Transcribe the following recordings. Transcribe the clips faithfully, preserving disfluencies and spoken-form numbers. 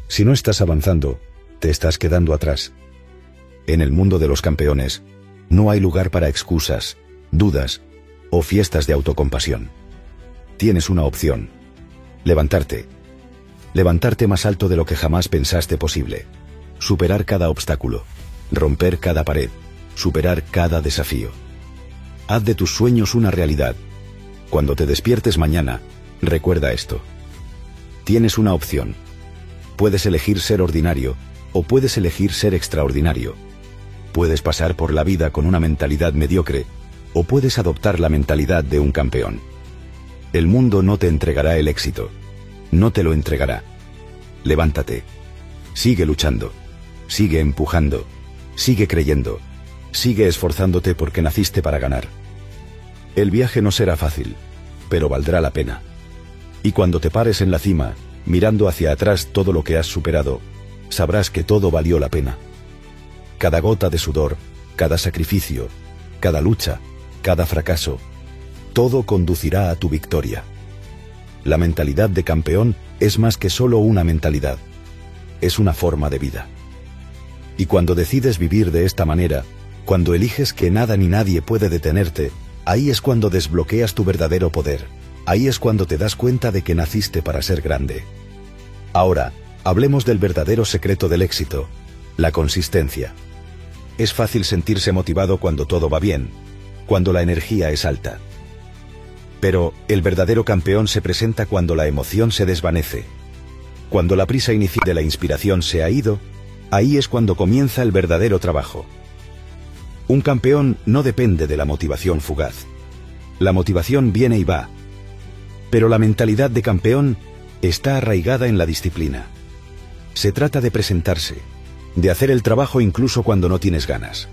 Si no estás avanzando, te estás quedando atrás. En el mundo de los campeones, no hay lugar para excusas, dudas o fiestas de autocompasión. Tienes una opción: levantarte. Levantarte más alto de lo que jamás pensaste posible. Superar cada obstáculo. Romper cada pared. Superar cada desafío. Haz de tus sueños una realidad. Cuando te despiertes mañana, recuerda esto. Tienes una opción. Puedes elegir ser ordinario o puedes elegir ser extraordinario. Puedes pasar por la vida con una mentalidad mediocre o puedes adoptar la mentalidad de un campeón. El mundo no te entregará el éxito. No te lo entregará. Levántate. Sigue luchando. Sigue empujando. Sigue creyendo. Sigue esforzándote porque naciste para ganar. El viaje no será fácil, pero valdrá la pena. Y cuando te pares en la cima, mirando hacia atrás todo lo que has superado, sabrás que todo valió la pena. Cada gota de sudor, cada sacrificio, cada lucha, cada fracaso, todo conducirá a tu victoria. La mentalidad de campeón es más que solo una mentalidad. Es una forma de vida. Y cuando decides vivir de esta manera, cuando eliges que nada ni nadie puede detenerte, ahí es cuando desbloqueas tu verdadero poder. Ahí es cuando te das cuenta de que naciste para ser grande. Ahora, hablemos del verdadero secreto del éxito: la consistencia. Es fácil sentirse motivado cuando todo va bien, cuando la energía es alta. Pero el verdadero campeón se presenta cuando la emoción se desvanece. Cuando la prisa inicial de la inspiración se ha ido, ahí es cuando comienza el verdadero trabajo. Un campeón no depende de la motivación fugaz. La motivación viene y va. Pero la mentalidad de campeón está arraigada en la disciplina. Se trata de presentarse, de hacer el trabajo incluso cuando no tienes ganas.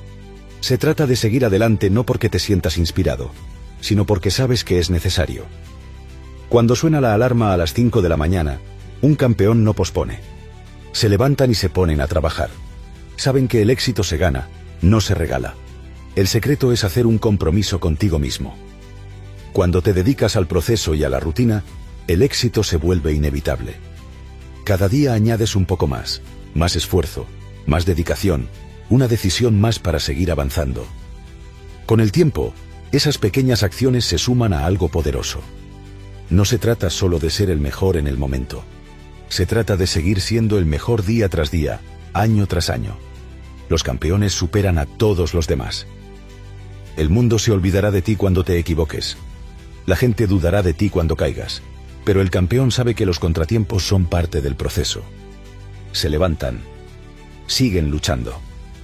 Se trata de seguir adelante no porque te sientas inspirado, sino porque sabes que es necesario. Cuando suena la alarma a las cinco de la mañana, un campeón no pospone. Se levantan y se ponen a trabajar. Saben que el éxito se gana, no se regala. El secreto es hacer un compromiso contigo mismo. Cuando te dedicas al proceso y a la rutina, el éxito se vuelve inevitable. Cada día añades un poco más, más esfuerzo, más dedicación, una decisión más para seguir avanzando. Con el tiempo, esas pequeñas acciones se suman a algo poderoso. No se trata solo de ser el mejor en el momento. Se trata de seguir siendo el mejor día tras día, año tras año. Los campeones superan a todos los demás. El mundo se olvidará de ti cuando te equivoques. La gente dudará de ti cuando caigas. Pero el campeón sabe que los contratiempos son parte del proceso. Se levantan, siguen luchando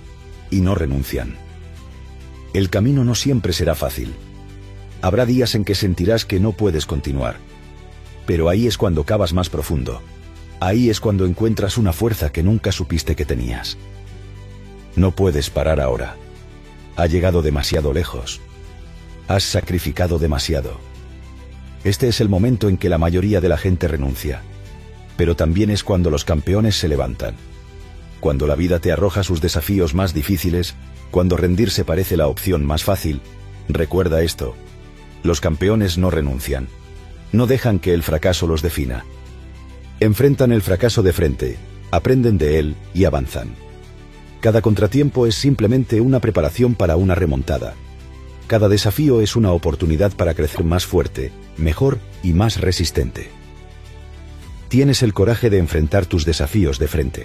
y no renuncian. El camino no siempre será fácil. Habrá días en que sentirás que no puedes continuar. Pero ahí es cuando cavas más profundo. Ahí es cuando encuentras una fuerza que nunca supiste que tenías. No puedes parar ahora. Ha llegado demasiado lejos. Has sacrificado demasiado. Este es el momento en que la mayoría de la gente renuncia. Pero también es cuando los campeones se levantan. Cuando la vida te arroja sus desafíos más difíciles, cuando rendirse parece la opción más fácil, recuerda esto: los campeones no renuncian. No dejan que el fracaso los defina. Enfrentan el fracaso de frente, aprenden de él y avanzan. Cada contratiempo es simplemente una preparación para una remontada. Cada desafío es una oportunidad para crecer más fuerte, mejor y más resistente. Tienes el coraje de enfrentar tus desafíos de frente.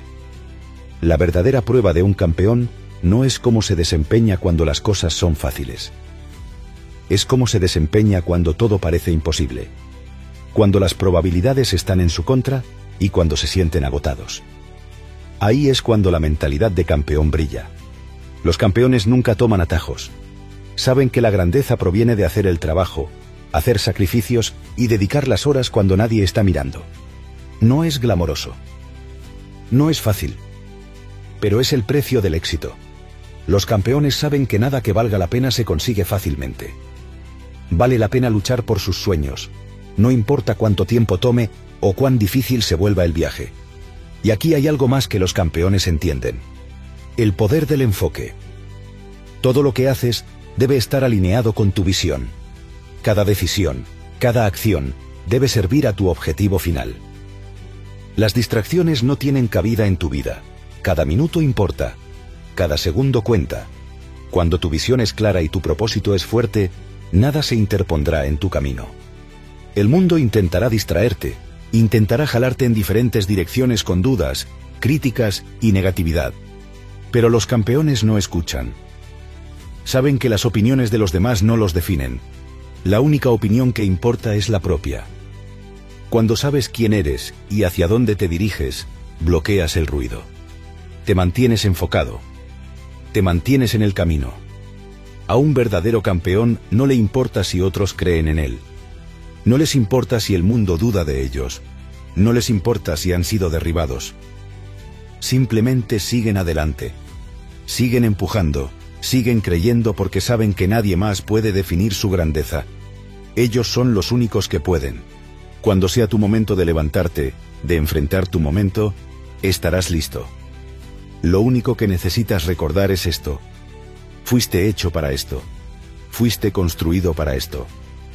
La verdadera prueba de un campeón no es cómo se desempeña cuando las cosas son fáciles. Es cómo se desempeña cuando todo parece imposible. Cuando las probabilidades están en su contra y cuando se sienten agotados. Ahí es cuando la mentalidad de campeón brilla. Los campeones nunca toman atajos. Saben que la grandeza proviene de hacer el trabajo, hacer sacrificios y dedicar las horas cuando nadie está mirando. No es glamoroso. No es fácil. Pero es el precio del éxito. Los campeones saben que nada que valga la pena se consigue fácilmente. Vale la pena luchar por sus sueños. No importa cuánto tiempo tome o cuán difícil se vuelva el viaje. Y aquí hay algo más que los campeones entienden: el poder del enfoque. Todo lo que haces debe estar alineado con tu visión. Cada decisión, cada acción, debe servir a tu objetivo final. Las distracciones no tienen cabida en tu vida. Cada minuto importa. Cada segundo cuenta. Cuando tu visión es clara y tu propósito es fuerte, nada se interpondrá en tu camino. El mundo intentará distraerte, intentará jalarte en diferentes direcciones con dudas, críticas y negatividad. Pero los campeones no escuchan. Saben que las opiniones de los demás no los definen. La única opinión que importa es la propia. Cuando sabes quién eres y hacia dónde te diriges, bloqueas el ruido. Te mantienes enfocado. Te mantienes en el camino. A un verdadero campeón no le importa si otros creen en él. No les importa si el mundo duda de ellos. No les importa si han sido derribados. Simplemente siguen adelante. Siguen empujando, siguen creyendo porque saben que nadie más puede definir su grandeza. Ellos son los únicos que pueden. Cuando sea tu momento de levantarte, de enfrentar tu momento, estarás listo. Lo único que necesitas recordar es esto. Fuiste hecho para esto. Fuiste construido para esto.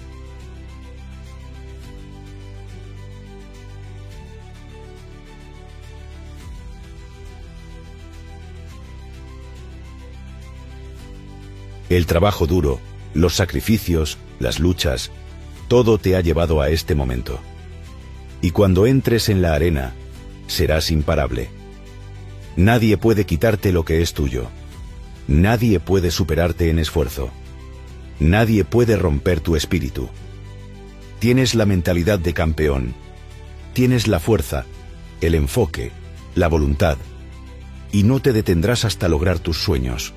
El trabajo duro, los sacrificios, las luchas, todo te ha llevado a este momento. Y cuando entres en la arena, serás imparable. Nadie puede quitarte lo que es tuyo. Nadie puede superarte en esfuerzo. Nadie puede romper tu espíritu. Tienes la mentalidad de campeón. Tienes la fuerza, el enfoque, la voluntad. Y no te detendrás hasta lograr tus sueños.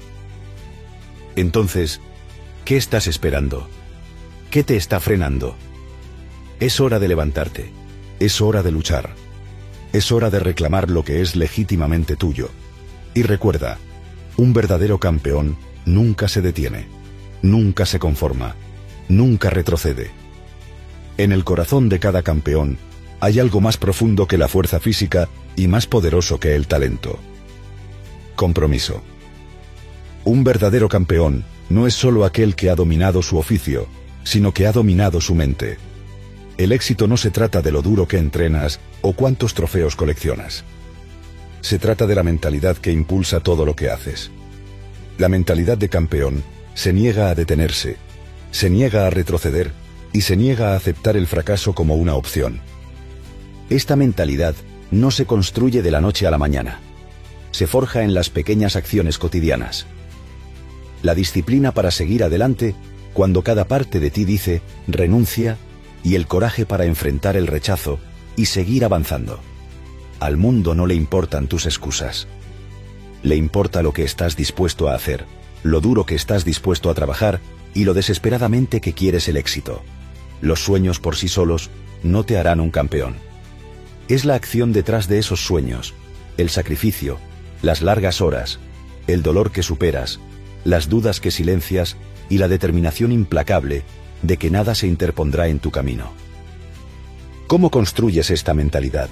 Entonces, ¿qué estás esperando? ¿Qué te está frenando? Es hora de levantarte. Es hora de luchar. Es hora de reclamar lo que es legítimamente tuyo. Y recuerda, un verdadero campeón nunca se detiene, nunca se conforma, nunca retrocede. En el corazón de cada campeón hay algo más profundo que la fuerza física y más poderoso que el talento. Compromiso. Un verdadero campeón no es solo aquel que ha dominado su oficio, sino que ha dominado su mente. El éxito no se trata de lo duro que entrenas o cuántos trofeos coleccionas. Se trata de la mentalidad que impulsa todo lo que haces. La mentalidad de campeón se niega a detenerse, se niega a retroceder y se niega a aceptar el fracaso como una opción. Esta mentalidad no se construye de la noche a la mañana. Se forja en las pequeñas acciones cotidianas. La disciplina para seguir adelante cuando cada parte de ti dice renuncia y el coraje para enfrentar el rechazo y seguir avanzando. Al mundo no le importan tus excusas. Le importa lo que estás dispuesto a hacer, lo duro que estás dispuesto a trabajar y lo desesperadamente que quieres el éxito. Los sueños por sí solos no te harán un campeón. Es la acción detrás de esos sueños, el sacrificio, las largas horas, el dolor que superas, las dudas que silencias y la determinación implacable de que nada se interpondrá en tu camino. ¿Cómo construyes esta mentalidad?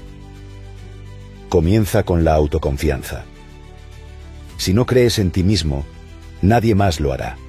Comienza con la autoconfianza. Si no crees en ti mismo, nadie más lo hará.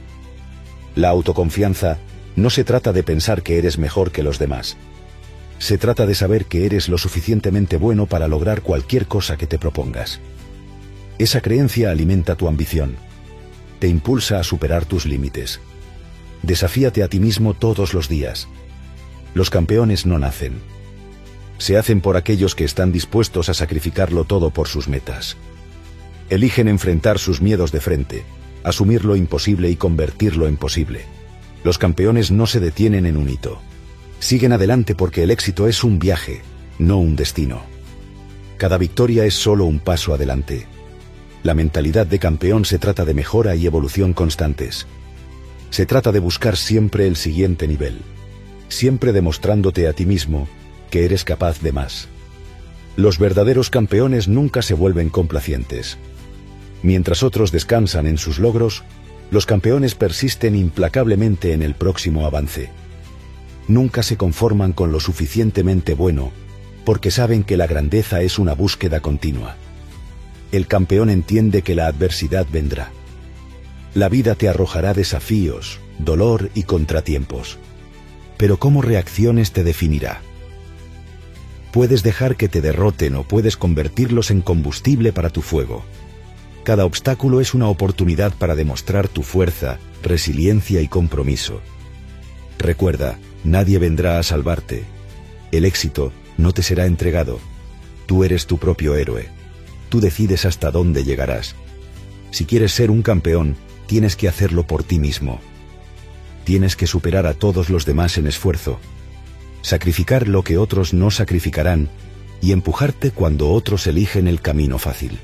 La autoconfianza no se trata de pensar que eres mejor que los demás. Se trata de saber que eres lo suficientemente bueno para lograr cualquier cosa que te propongas. Esa creencia alimenta tu ambición. Te impulsa a superar tus límites. Desafíate a ti mismo todos los días. Los campeones no nacen. Se hacen por aquellos que están dispuestos a sacrificarlo todo por sus metas. Eligen enfrentar sus miedos de frente, asumir lo imposible y convertirlo en posible. Los campeones no se detienen en un hito. Siguen adelante porque el éxito es un viaje, no un destino. Cada victoria es solo un paso adelante. La mentalidad de campeón se trata de mejora y evolución constantes. Se trata de buscar siempre el siguiente nivel, siempre demostrándote a ti mismo que eres capaz de más. Los verdaderos campeones nunca se vuelven complacientes. Mientras otros descansan en sus logros, los campeones persisten implacablemente en el próximo avance. Nunca se conforman con lo suficientemente bueno, porque saben que la grandeza es una búsqueda continua. El campeón entiende que la adversidad vendrá. La vida te arrojará desafíos, dolor y contratiempos. Pero cómo reacciones te definirá. Puedes dejar que te derroten o puedes convertirlos en combustible para tu fuego. Cada obstáculo es una oportunidad para demostrar tu fuerza, resiliencia y compromiso. Recuerda, nadie vendrá a salvarte. El éxito no te será entregado. Tú eres tu propio héroe. Tú decides hasta dónde llegarás. Si quieres ser un campeón, tienes que hacerlo por ti mismo. Tienes que superar a todos los demás en esfuerzo, sacrificar lo que otros no sacrificarán y empujarte cuando otros eligen el camino fácil.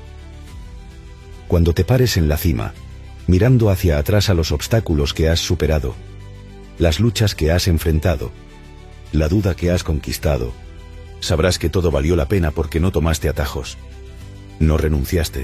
Cuando te pares en la cima, mirando hacia atrás a los obstáculos que has superado, las luchas que has enfrentado, la duda que has conquistado, sabrás que todo valió la pena porque no tomaste atajos, no renunciaste,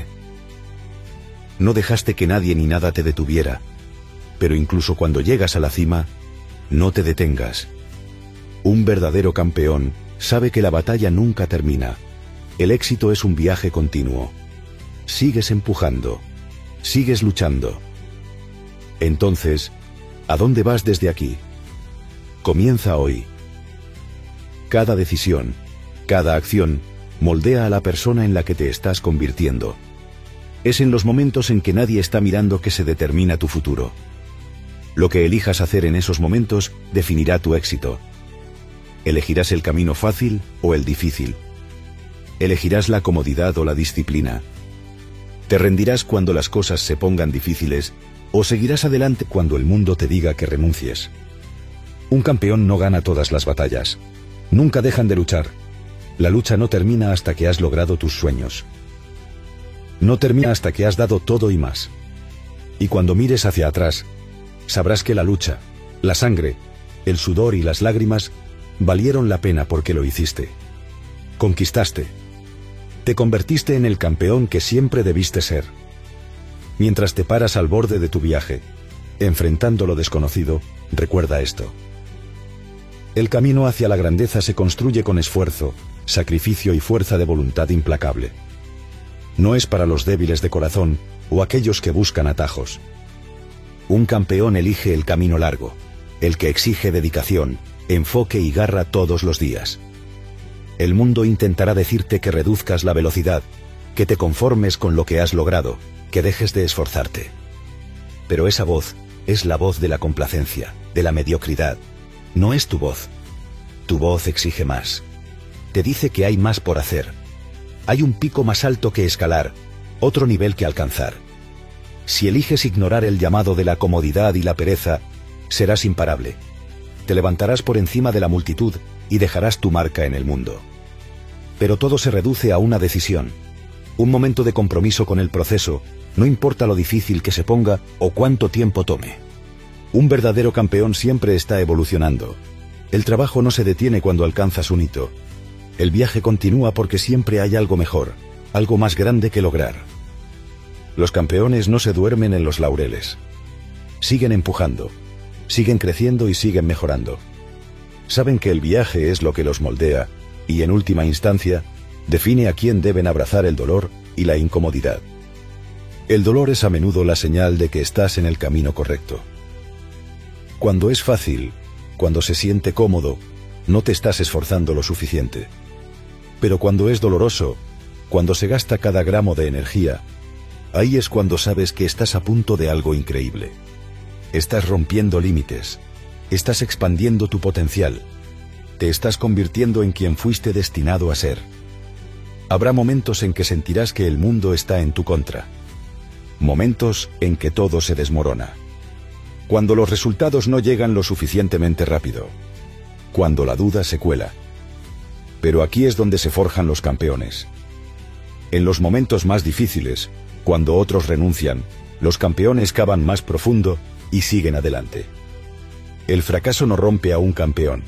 no dejaste que nadie ni nada te detuviera. Pero incluso cuando llegas a la cima, no te detengas. Un verdadero campeón sabe que la batalla nunca termina. El éxito es un viaje continuo. Sigues empujando, sigues luchando. Entonces, ¿a dónde vas desde aquí? Comienza hoy. Cada decisión, cada acción, moldea a la persona en la que te estás convirtiendo. Es en los momentos en que nadie está mirando que se determina tu futuro. Lo que elijas hacer en esos momentos definirá tu éxito. Elegirás el camino fácil o el difícil. Elegirás la comodidad o la disciplina. Te rendirás cuando las cosas se pongan difíciles o seguirás adelante cuando el mundo te diga que renuncies. Un campeón no gana todas las batallas. Nunca dejan de luchar. La lucha no termina hasta que has logrado tus sueños. No termina hasta que has dado todo y más. Y cuando mires hacia atrás, sabrás que la lucha, la sangre, el sudor y las lágrimas valieron la pena porque lo hiciste. Conquistaste. Te convertiste en el campeón que siempre debiste ser. Mientras te paras al borde de tu viaje, enfrentando lo desconocido, recuerda esto. El camino hacia la grandeza se construye con esfuerzo, sacrificio y fuerza de voluntad implacable. No es para los débiles de corazón o aquellos que buscan atajos. Un campeón elige el camino largo, el que exige dedicación, enfoque y garra todos los días. El mundo intentará decirte que reduzcas la velocidad, que te conformes con lo que has logrado, que dejes de esforzarte. Pero esa voz es la voz de la complacencia, de la mediocridad. No es tu voz. Tu voz exige más. Te dice que hay más por hacer. Hay un pico más alto que escalar, otro nivel que alcanzar. Si eliges ignorar el llamado de la comodidad y la pereza, serás imparable. Te levantarás por encima de la multitud y dejarás tu marca en el mundo. Pero todo se reduce a una decisión, un momento de compromiso con el proceso, no importa lo difícil que se ponga o cuánto tiempo tome. Un verdadero campeón siempre está evolucionando. El trabajo no se detiene cuando alcanzas un hito. El viaje continúa porque siempre hay algo mejor, algo más grande que lograr. Los campeones no se duermen en los laureles. Siguen empujando, siguen creciendo y siguen mejorando. Saben que el viaje es lo que los moldea y, en última instancia, define a quién deben abrazar el dolor y la incomodidad. El dolor es a menudo la señal de que estás en el camino correcto. Cuando es fácil, cuando se siente cómodo, no te estás esforzando lo suficiente. Pero cuando es doloroso, cuando se gasta cada gramo de energía, ahí es cuando sabes que estás a punto de algo increíble. Estás rompiendo límites. Estás expandiendo tu potencial. Te estás convirtiendo en quien fuiste destinado a ser. Habrá momentos en que sentirás que el mundo está en tu contra. Momentos en que todo se desmorona. Cuando los resultados no llegan lo suficientemente rápido. Cuando la duda se cuela. Pero aquí es donde se forjan los campeones. En los momentos más difíciles, cuando otros renuncian, los campeones cavan más profundo y siguen adelante. El fracaso no rompe a un campeón.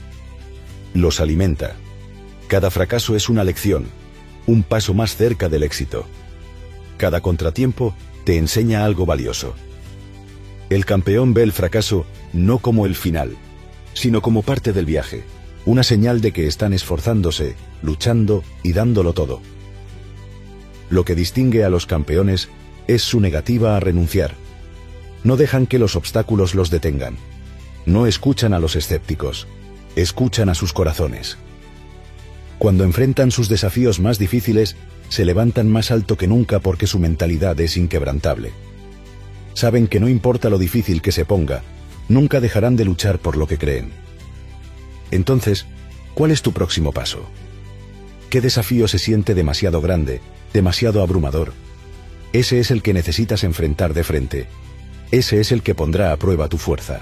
Los alimenta. Cada fracaso es una lección, un paso más cerca del éxito. Cada contratiempo te enseña algo valioso. El campeón ve el fracaso no como el final, sino como parte del viaje, una señal de que están esforzándose, luchando y dándolo todo. Lo que distingue a los campeones es su negativa a renunciar. No dejan que los obstáculos los detengan. No escuchan a los escépticos, escuchan a sus corazones. Cuando enfrentan sus desafíos más difíciles, se levantan más alto que nunca porque su mentalidad es inquebrantable. Saben que no importa lo difícil que se ponga, nunca dejarán de luchar por lo que creen. Entonces, ¿cuál es tu próximo paso? ¿Qué desafío se siente demasiado grande, demasiado abrumador? Ese es el que necesitas enfrentar de frente. Ese es el que pondrá a prueba tu fuerza.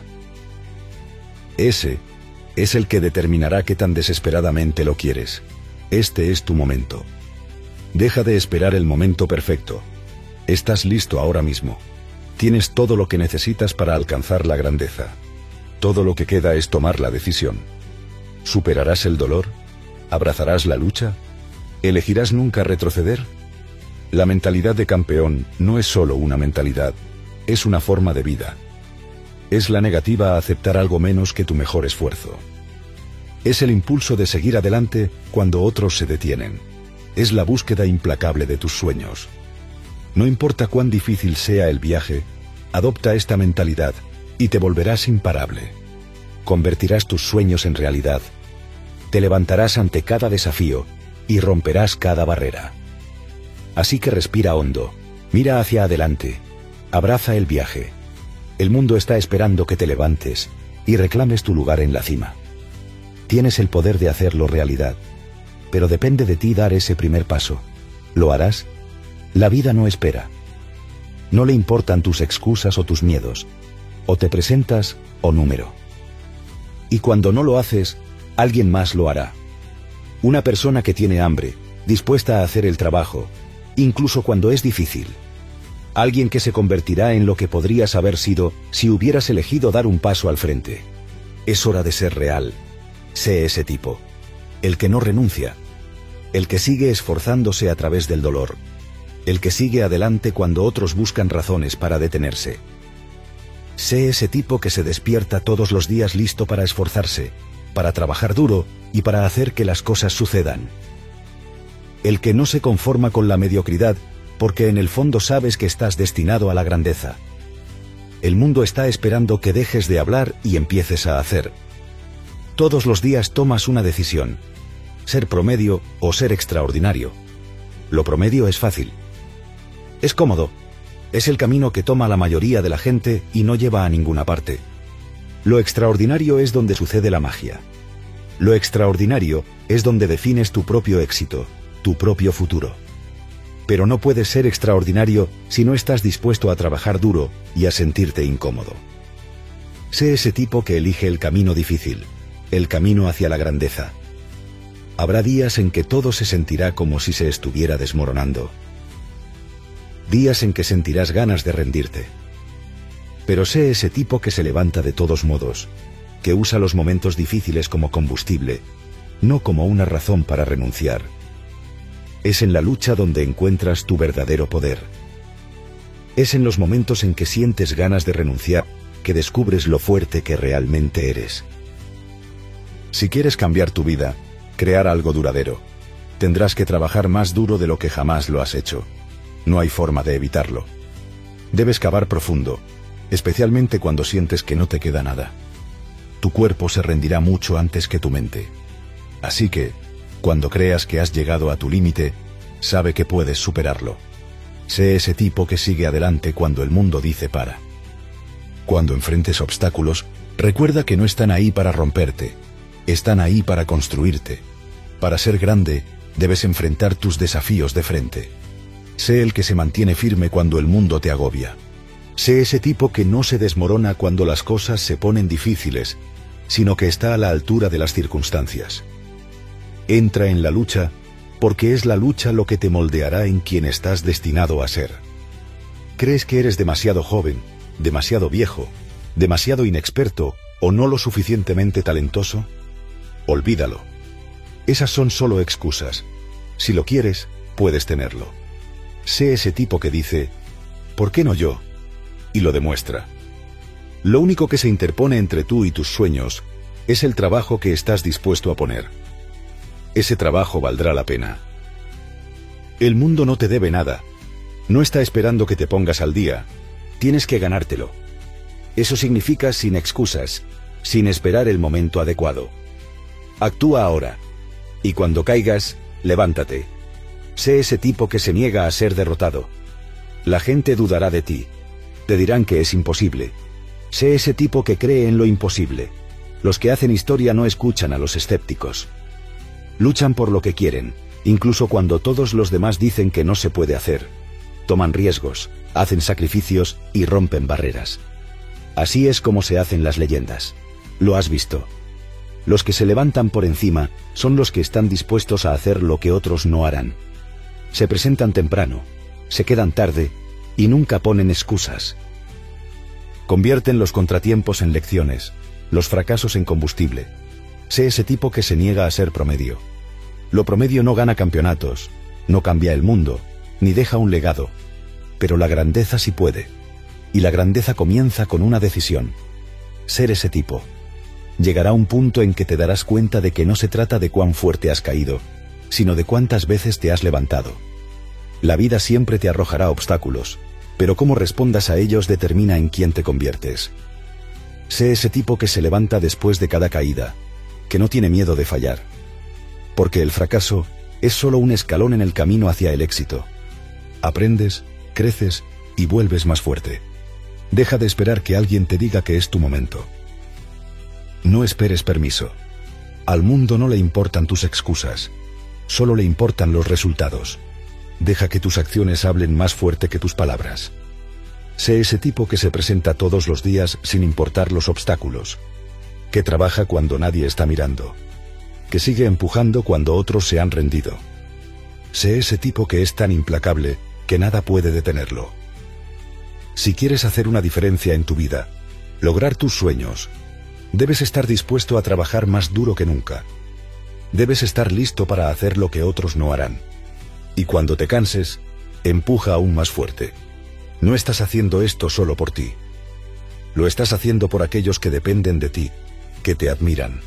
Ese es el que determinará qué tan desesperadamente lo quieres. Este es tu momento. Deja de esperar el momento perfecto. Estás listo ahora mismo. Tienes todo lo que necesitas para alcanzar la grandeza. Todo lo que queda es tomar la decisión. ¿Superarás el dolor? ¿Abrazarás la lucha? ¿Elegirás nunca retroceder? La mentalidad de campeón no es solo una mentalidad, es una forma de vida. Es la negativa a aceptar algo menos que tu mejor esfuerzo. Es el impulso de seguir adelante cuando otros se detienen. Es la búsqueda implacable de tus sueños. No importa cuán difícil sea el viaje, adopta esta mentalidad y te volverás imparable. Convertirás tus sueños en realidad. Te levantarás ante cada desafío y romperás cada barrera. Así que respira hondo, mira hacia adelante, abraza el viaje. El mundo está esperando que te levantes y reclames tu lugar en la cima. Tienes el poder de hacerlo realidad, pero depende de ti dar ese primer paso. ¿Lo harás? La vida no espera. No le importan tus excusas o tus miedos. O te presentas o número. Y cuando no lo haces, alguien más lo hará. Una persona que tiene hambre, dispuesta a hacer el trabajo, incluso cuando es difícil. Alguien que se convertirá en lo que podrías haber sido si hubieras elegido dar un paso al frente. Es hora de ser real. Sé ese tipo. El que no renuncia. El que sigue esforzándose a través del dolor. El que sigue adelante cuando otros buscan razones para detenerse. Sé ese tipo que se despierta todos los días listo para esforzarse, para trabajar duro y para hacer que las cosas sucedan. El que no se conforma con la mediocridad porque en el fondo sabes que estás destinado a la grandeza. El mundo está esperando que dejes de hablar y empieces a hacer. Todos los días tomas una decisión: ser promedio o ser extraordinario. Lo promedio es fácil. Es cómodo. Es el camino que toma la mayoría de la gente y no lleva a ninguna parte. Lo extraordinario es donde sucede la magia. Lo extraordinario es donde defines tu propio éxito, tu propio futuro. Pero no puedes ser extraordinario si no estás dispuesto a trabajar duro y a sentirte incómodo. Sé ese tipo que elige el camino difícil, el camino hacia la grandeza. Habrá días en que todo se sentirá como si se estuviera desmoronando. Días en que sentirás ganas de rendirte. Pero sé ese tipo que se levanta de todos modos, que usa los momentos difíciles como combustible, no como una razón para renunciar. Es en la lucha donde encuentras tu verdadero poder. Es en los momentos en que sientes ganas de renunciar que descubres lo fuerte que realmente eres. Si quieres cambiar tu vida, crear algo duradero, tendrás que trabajar más duro de lo que jamás lo has hecho. No hay forma de evitarlo. Debes cavar profundo, especialmente cuando sientes que no te queda nada. Tu cuerpo se rendirá mucho antes que tu mente. Así que, cuando creas que has llegado a tu límite, sabe que puedes superarlo. Sé ese tipo que sigue adelante cuando el mundo dice para. Cuando enfrentes obstáculos, recuerda que no están ahí para romperte, están ahí para construirte. Para ser grande, debes enfrentar tus desafíos de frente. Sé el que se mantiene firme cuando el mundo te agobia. Sé ese tipo que no se desmorona cuando las cosas se ponen difíciles, sino que está a la altura de las circunstancias. Entra en la lucha, porque es la lucha lo que te moldeará en quien estás destinado a ser. ¿Crees que eres demasiado joven, demasiado viejo, demasiado inexperto o no lo suficientemente talentoso? Olvídalo. Esas son solo excusas. Si lo quieres, puedes tenerlo. Sé ese tipo que dice, ¿por qué no yo? Y lo demuestra. Lo único que se interpone entre tú y tus sueños es el trabajo que estás dispuesto a poner. Ese trabajo valdrá la pena. El mundo no te debe nada. No está esperando que te pongas al día. Tienes que ganártelo. Eso significa sin excusas, sin esperar el momento adecuado. Actúa ahora. Y cuando caigas, levántate. Sé ese tipo que se niega a ser derrotado. La gente dudará de ti. Te dirán que es imposible. Sé ese tipo que cree en lo imposible. Los que hacen historia no escuchan a los escépticos. Luchan por lo que quieren, incluso cuando todos los demás dicen que no se puede hacer. Toman riesgos, hacen sacrificios y rompen barreras. Así es como se hacen las leyendas. Lo has visto. Los que se levantan por encima son los que están dispuestos a hacer lo que otros no harán. Se presentan temprano, se quedan tarde y nunca ponen excusas. Convierten los contratiempos en lecciones, los fracasos en combustible. Sé ese tipo que se niega a ser promedio. Lo promedio no gana campeonatos, no cambia el mundo, ni deja un legado. Pero la grandeza sí puede. Y la grandeza comienza con una decisión. Ser ese tipo. Llegará un punto en que te darás cuenta de que no se trata de cuán fuerte has caído, sino de cuántas veces te has levantado. La vida siempre te arrojará obstáculos, pero cómo respondas a ellos determina en quién te conviertes. Sé ese tipo que se levanta después de cada caída, que no tiene miedo de fallar. Porque el fracaso es solo un escalón en el camino hacia el éxito. Aprendes, creces y vuelves más fuerte. Deja de esperar que alguien te diga que es tu momento. No esperes permiso. Al mundo no le importan tus excusas, solo le importan los resultados. Deja que tus acciones hablen más fuerte que tus palabras. Sé ese tipo que se presenta todos los días sin importar los obstáculos, que trabaja cuando nadie está mirando, que sigue empujando cuando otros se han rendido. Sé ese tipo que es tan implacable que nada puede detenerlo. Si quieres hacer una diferencia en tu vida, lograr tus sueños, debes estar dispuesto a trabajar más duro que nunca. Debes estar listo para hacer lo que otros no harán. Y cuando te canses, empuja aún más fuerte. No estás haciendo esto solo por ti. Lo estás haciendo por aquellos que dependen de ti, que te admiran.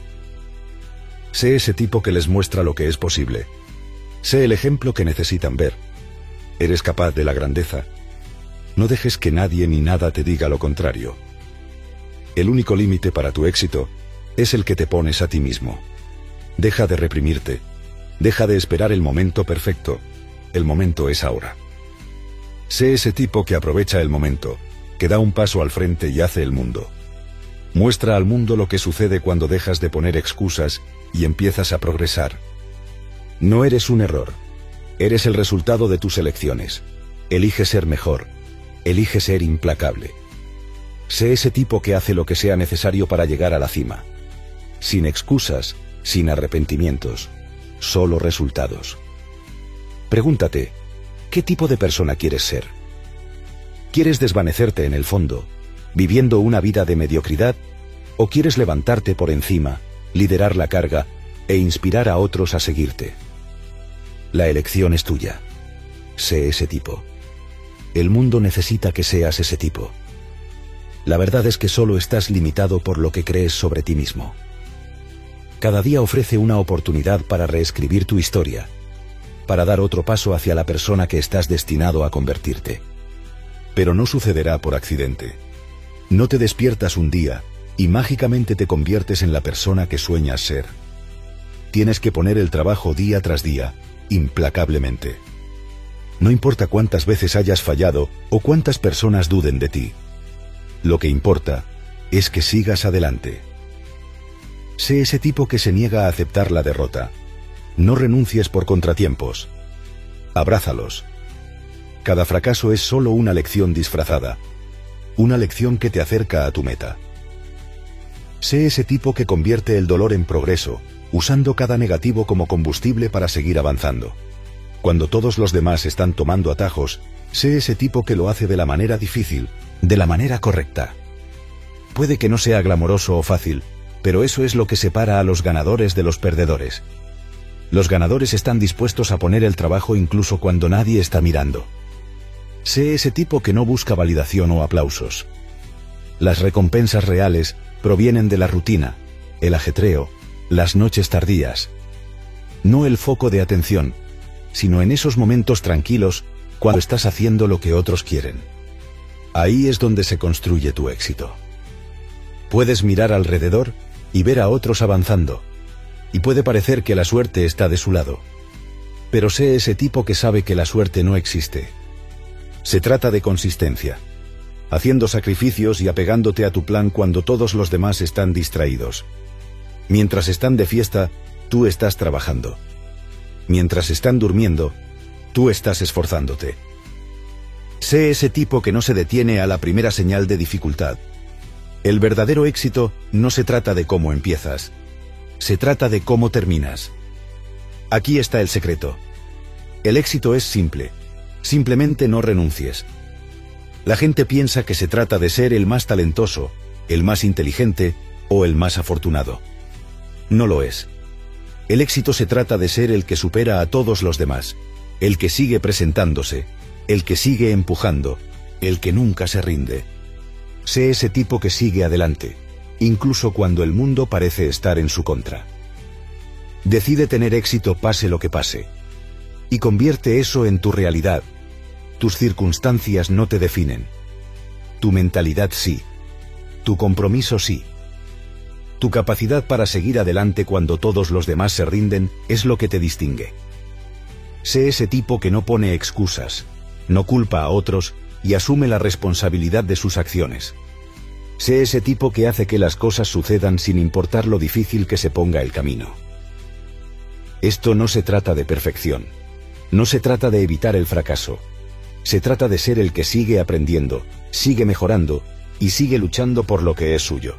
Sé ese tipo que les muestra lo que es posible. Sé el ejemplo que necesitan ver. ¿Eres capaz de la grandeza? No dejes que nadie ni nada te diga lo contrario. El único límite para tu éxito es el que te pones a ti mismo. Deja de reprimirte. Deja de esperar el momento perfecto. El momento es ahora. Sé ese tipo que aprovecha el momento, que da un paso al frente y hace el mundo. Muestra al mundo lo que sucede cuando dejas de poner excusas y empiezas a progresar. No eres un error. Eres el resultado de tus elecciones. Elige ser mejor. Elige ser implacable. Sé ese tipo que hace lo que sea necesario para llegar a la cima. Sin excusas, sin arrepentimientos, solo resultados. Pregúntate, ¿qué tipo de persona quieres ser? ¿Quieres desvanecerte en el fondo, viviendo una vida de mediocridad? ¿O quieres levantarte por encima, liderar la carga e inspirar a otros a seguirte? La elección es tuya. Sé ese tipo. El mundo necesita que seas ese tipo. La verdad es que solo estás limitado por lo que crees sobre ti mismo. Cada día ofrece una oportunidad para reescribir tu historia, para dar otro paso hacia la persona que estás destinado a convertirte. Pero no sucederá por accidente. No te despiertas un día y mágicamente te conviertes en la persona que sueñas ser. Tienes que poner el trabajo día tras día, implacablemente. No importa cuántas veces hayas fallado o cuántas personas duden de ti. Lo que importa es que sigas adelante. Sé ese tipo que se niega a aceptar la derrota. No renuncies por contratiempos. Abrázalos. Cada fracaso es solo una lección disfrazada. Una lección que te acerca a tu meta. Sé ese tipo que convierte el dolor en progreso, usando cada negativo como combustible para seguir avanzando. Cuando todos los demás están tomando atajos, sé ese tipo que lo hace de la manera difícil, de la manera correcta. Puede que no sea glamoroso o fácil, pero eso es lo que separa a los ganadores de los perdedores. Los ganadores están dispuestos a poner el trabajo incluso cuando nadie está mirando. Sé ese tipo que no busca validación o aplausos. Las recompensas reales provienen de la rutina, el ajetreo, las noches tardías. No el foco de atención, sino en esos momentos tranquilos cuando estás haciendo lo que otros quieren. Ahí es donde se construye tu éxito. Puedes mirar alrededor y ver a otros avanzando. y puede parecer que la suerte está de su lado. Pero sé ese tipo que sabe que la suerte no existe. Se trata de consistencia, haciendo sacrificios y apegándote a tu plan cuando todos los demás están distraídos. Mientras están de fiesta, tú estás trabajando. Mientras están durmiendo, tú estás esforzándote. Sé ese tipo que no se detiene a la primera señal de dificultad. El verdadero éxito no se trata de cómo empiezas, se trata de cómo terminas. Aquí está el secreto. El éxito es simple. Simplemente no renuncies. La gente piensa que se trata de ser el más talentoso, el más inteligente o el más afortunado. No lo es. El éxito se trata de ser el que supera a todos los demás, el que sigue presentándose, el que sigue empujando, el que nunca se rinde. Sé ese tipo que sigue adelante, incluso cuando el mundo parece estar en su contra. Decide tener éxito pase lo que pase. Y convierte eso en tu realidad. Tus circunstancias no te definen. Tu mentalidad sí. Tu compromiso sí. Tu capacidad para seguir adelante cuando todos los demás se rinden es lo que te distingue. Sé ese tipo que no pone excusas, no culpa a otros y asume la responsabilidad de sus acciones. Sé ese tipo que hace que las cosas sucedan sin importar lo difícil que se ponga el camino. Esto no se trata de perfección. No se trata de evitar el fracaso. Se trata de ser el que sigue aprendiendo, sigue mejorando y sigue luchando por lo que es suyo.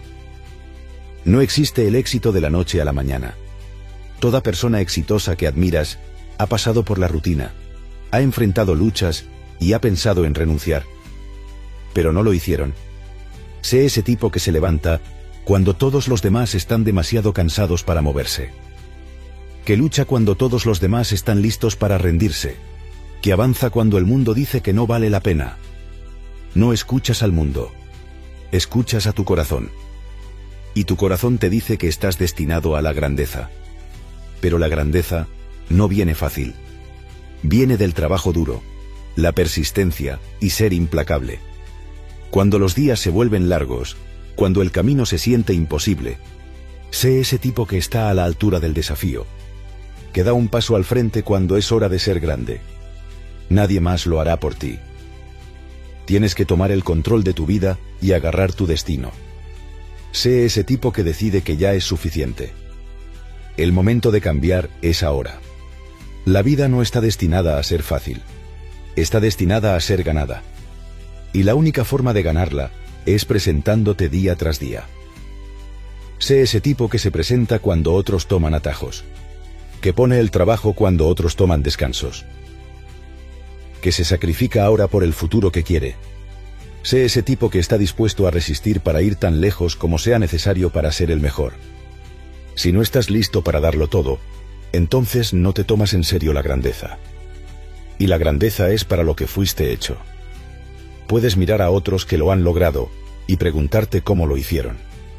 No existe el éxito de la noche a la mañana. Toda persona exitosa que admiras ha pasado por la rutina, ha enfrentado luchas y ha pensado en renunciar. Pero no lo hicieron. Sé ese tipo que se levanta cuando todos los demás están demasiado cansados para moverse. Que lucha cuando todos los demás están listos para rendirse. Que avanza cuando el mundo dice que no vale la pena. No escuchas al mundo. Escuchas a tu corazón. Y tu corazón te dice que estás destinado a la grandeza. Pero la grandeza no viene fácil. Viene del trabajo duro, la persistencia y ser implacable. Cuando los días se vuelven largos, cuando el camino se siente imposible, sé ese tipo que está a la altura del desafío, que da un paso al frente cuando es hora de ser grande. Nadie más lo hará por ti. Tienes que tomar el control de tu vida y agarrar tu destino. Sé ese tipo que decide que ya es suficiente. El momento de cambiar es ahora. La vida no está destinada a ser fácil. Está destinada a ser ganada. Y la única forma de ganarla es presentándote día tras día. Sé ese tipo que se presenta cuando otros toman atajos. Que pone el trabajo cuando otros toman descansos. Que se sacrifica ahora por el futuro que quiere. Sé ese tipo que está dispuesto a resistir para ir tan lejos como sea necesario para ser el mejor. Si no estás listo para darlo todo, entonces no te tomas en serio la grandeza. Y la grandeza es para lo que fuiste hecho. Puedes mirar a otros que lo han logrado y preguntarte cómo lo hicieron.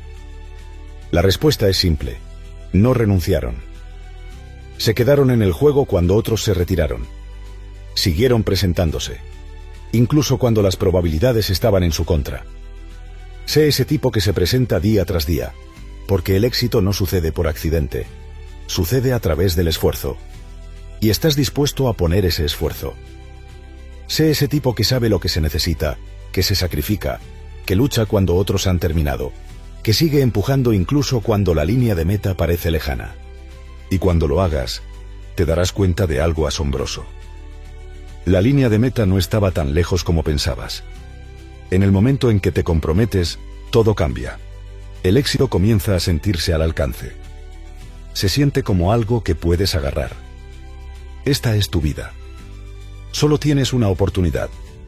La respuesta es simple: no renunciaron. Se quedaron en el juego cuando otros se retiraron. Siguieron presentándose, incluso cuando las probabilidades estaban en su contra. Sé ese tipo que se presenta día tras día, porque el éxito no sucede por accidente, sucede a través del esfuerzo. Y estás dispuesto a poner ese esfuerzo. Sé ese tipo que sabe lo que se necesita, que se sacrifica, que lucha cuando otros han terminado, que sigue empujando incluso cuando la línea de meta parece lejana. Y cuando lo hagas, te darás cuenta de algo asombroso. La línea de meta no estaba tan lejos como pensabas. En el momento en que te comprometes, todo cambia. El éxito comienza a sentirse al alcance. Se siente como algo que puedes agarrar. Esta es tu vida. Solo tienes una oportunidad.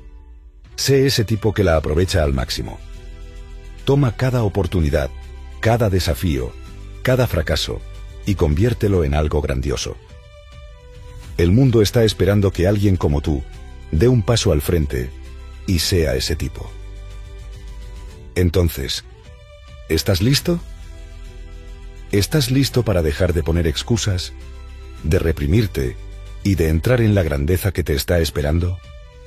Sé ese tipo que la aprovecha al máximo. Toma cada oportunidad, cada desafío, cada fracaso, y conviértelo en algo grandioso. El mundo está esperando que alguien como tú dé un paso al frente y sea ese tipo. Entonces, ¿estás listo? ¿Estás listo para dejar de poner excusas, de reprimirte y de entrar en la grandeza que te está esperando?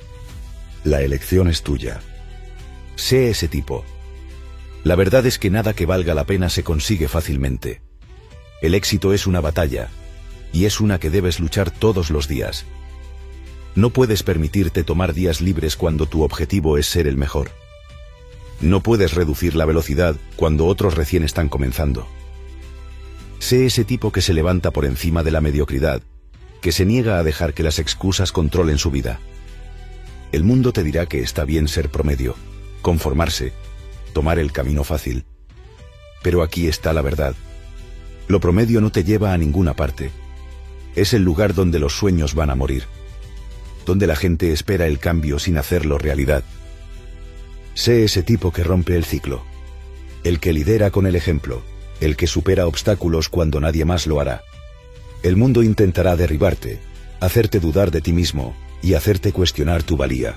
La elección es tuya. Sé ese tipo. La verdad es que nada que valga la pena se consigue fácilmente. El éxito es una batalla, y es una que debes luchar todos los días. No puedes permitirte tomar días libres cuando tu objetivo es ser el mejor. No puedes reducir la velocidad cuando otros recién están comenzando. Sé ese tipo que se levanta por encima de la mediocridad, que se niega a dejar que las excusas controlen su vida. El mundo te dirá que está bien ser promedio, conformarse, tomar el camino fácil. Pero aquí está la verdad. Lo promedio no te lleva a ninguna parte. Es el lugar donde los sueños van a morir, donde la gente espera el cambio sin hacerlo realidad. Sé ese tipo que rompe el ciclo, el que lidera con el ejemplo, el que supera obstáculos cuando nadie más lo hará. El mundo intentará derribarte, hacerte dudar de ti mismo y hacerte cuestionar tu valía.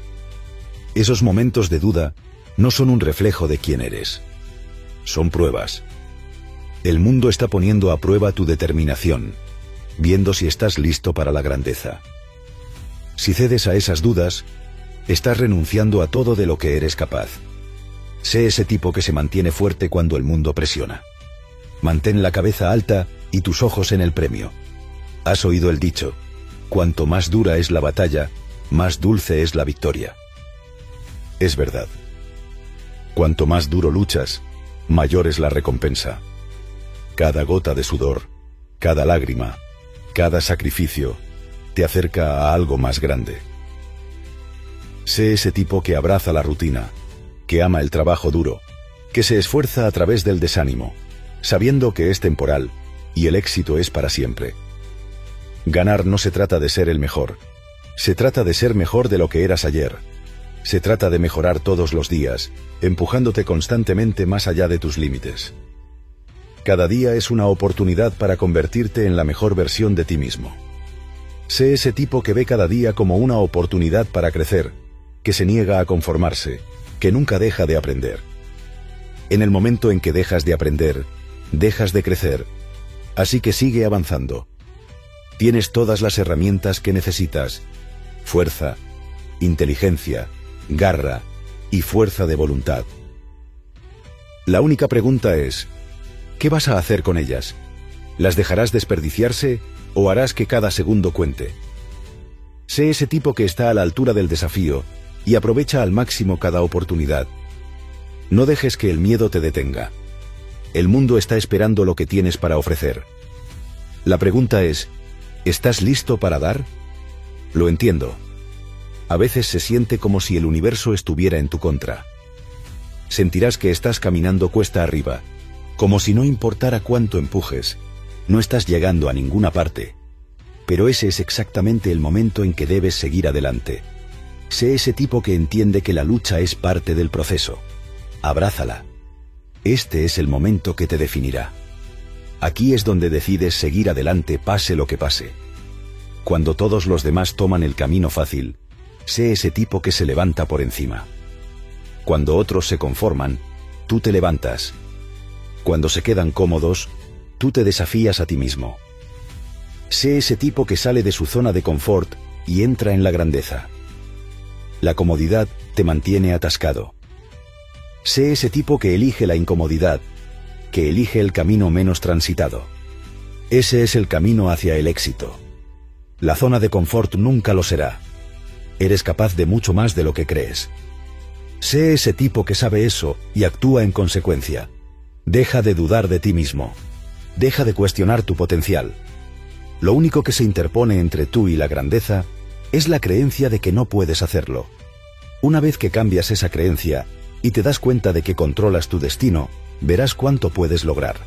Esos momentos de duda no son un reflejo de quién eres. Son pruebas. El mundo está poniendo a prueba tu determinación, viendo si estás listo para la grandeza. Si cedes a esas dudas, estás renunciando a todo de lo que eres capaz. Sé ese tipo que se mantiene fuerte cuando el mundo presiona. Mantén la cabeza alta y tus ojos en el premio. Has oído el dicho: cuanto más dura es la batalla, más dulce es la victoria. Es verdad. Cuanto más duro luchas, mayor es la recompensa. Cada gota de sudor, cada lágrima, cada sacrificio, te acerca a algo más grande. Sé ese tipo que abraza la rutina, que ama el trabajo duro, que se esfuerza a través del desánimo, sabiendo que es temporal y el éxito es para siempre. Ganar no se trata de ser el mejor, se trata de ser mejor de lo que eras ayer. Se trata de mejorar todos los días, empujándote constantemente más allá de tus límites. Cada día es una oportunidad para convertirte en la mejor versión de ti mismo. Sé ese tipo que ve cada día como una oportunidad para crecer, que se niega a conformarse, que nunca deja de aprender. En el momento en que dejas de aprender, dejas de crecer, así que sigue avanzando. Tienes todas las herramientas que necesitas: fuerza, inteligencia, garra y fuerza de voluntad. La única pregunta es: ¿qué vas a hacer con ellas? ¿Las dejarás desperdiciarse o harás que cada segundo cuente? Sé ese tipo que está a la altura del desafío y aprovecha al máximo cada oportunidad. No dejes que el miedo te detenga. El mundo está esperando lo que tienes para ofrecer. La pregunta es: ¿estás listo para dar? Lo entiendo. A veces se siente como si el universo estuviera en tu contra. Sentirás que estás caminando cuesta arriba, como si no importara cuánto empujes, no estás llegando a ninguna parte. Pero ese es exactamente el momento en que debes seguir adelante. Sé ese tipo que entiende que la lucha es parte del proceso. Abrázala. Este es el momento que te definirá. Aquí es donde decides seguir adelante pase lo que pase. Cuando todos los demás toman el camino fácil, sé ese tipo que se levanta por encima. Cuando otros se conforman, tú te levantas. Cuando se quedan cómodos, tú te desafías a ti mismo. Sé ese tipo que sale de su zona de confort y entra en la grandeza. La comodidad te mantiene atascado. Sé ese tipo que elige la incomodidad, que elige el camino menos transitado. Ese es el camino hacia el éxito. La zona de confort nunca lo será. Eres capaz de mucho más de lo que crees. Sé ese tipo que sabe eso y actúa en consecuencia. Deja de dudar de ti mismo. Deja de cuestionar tu potencial. Lo único que se interpone entre tú y la grandeza es la creencia de que no puedes hacerlo. Una vez que cambias esa creencia y te das cuenta de que controlas tu destino, verás cuánto puedes lograr.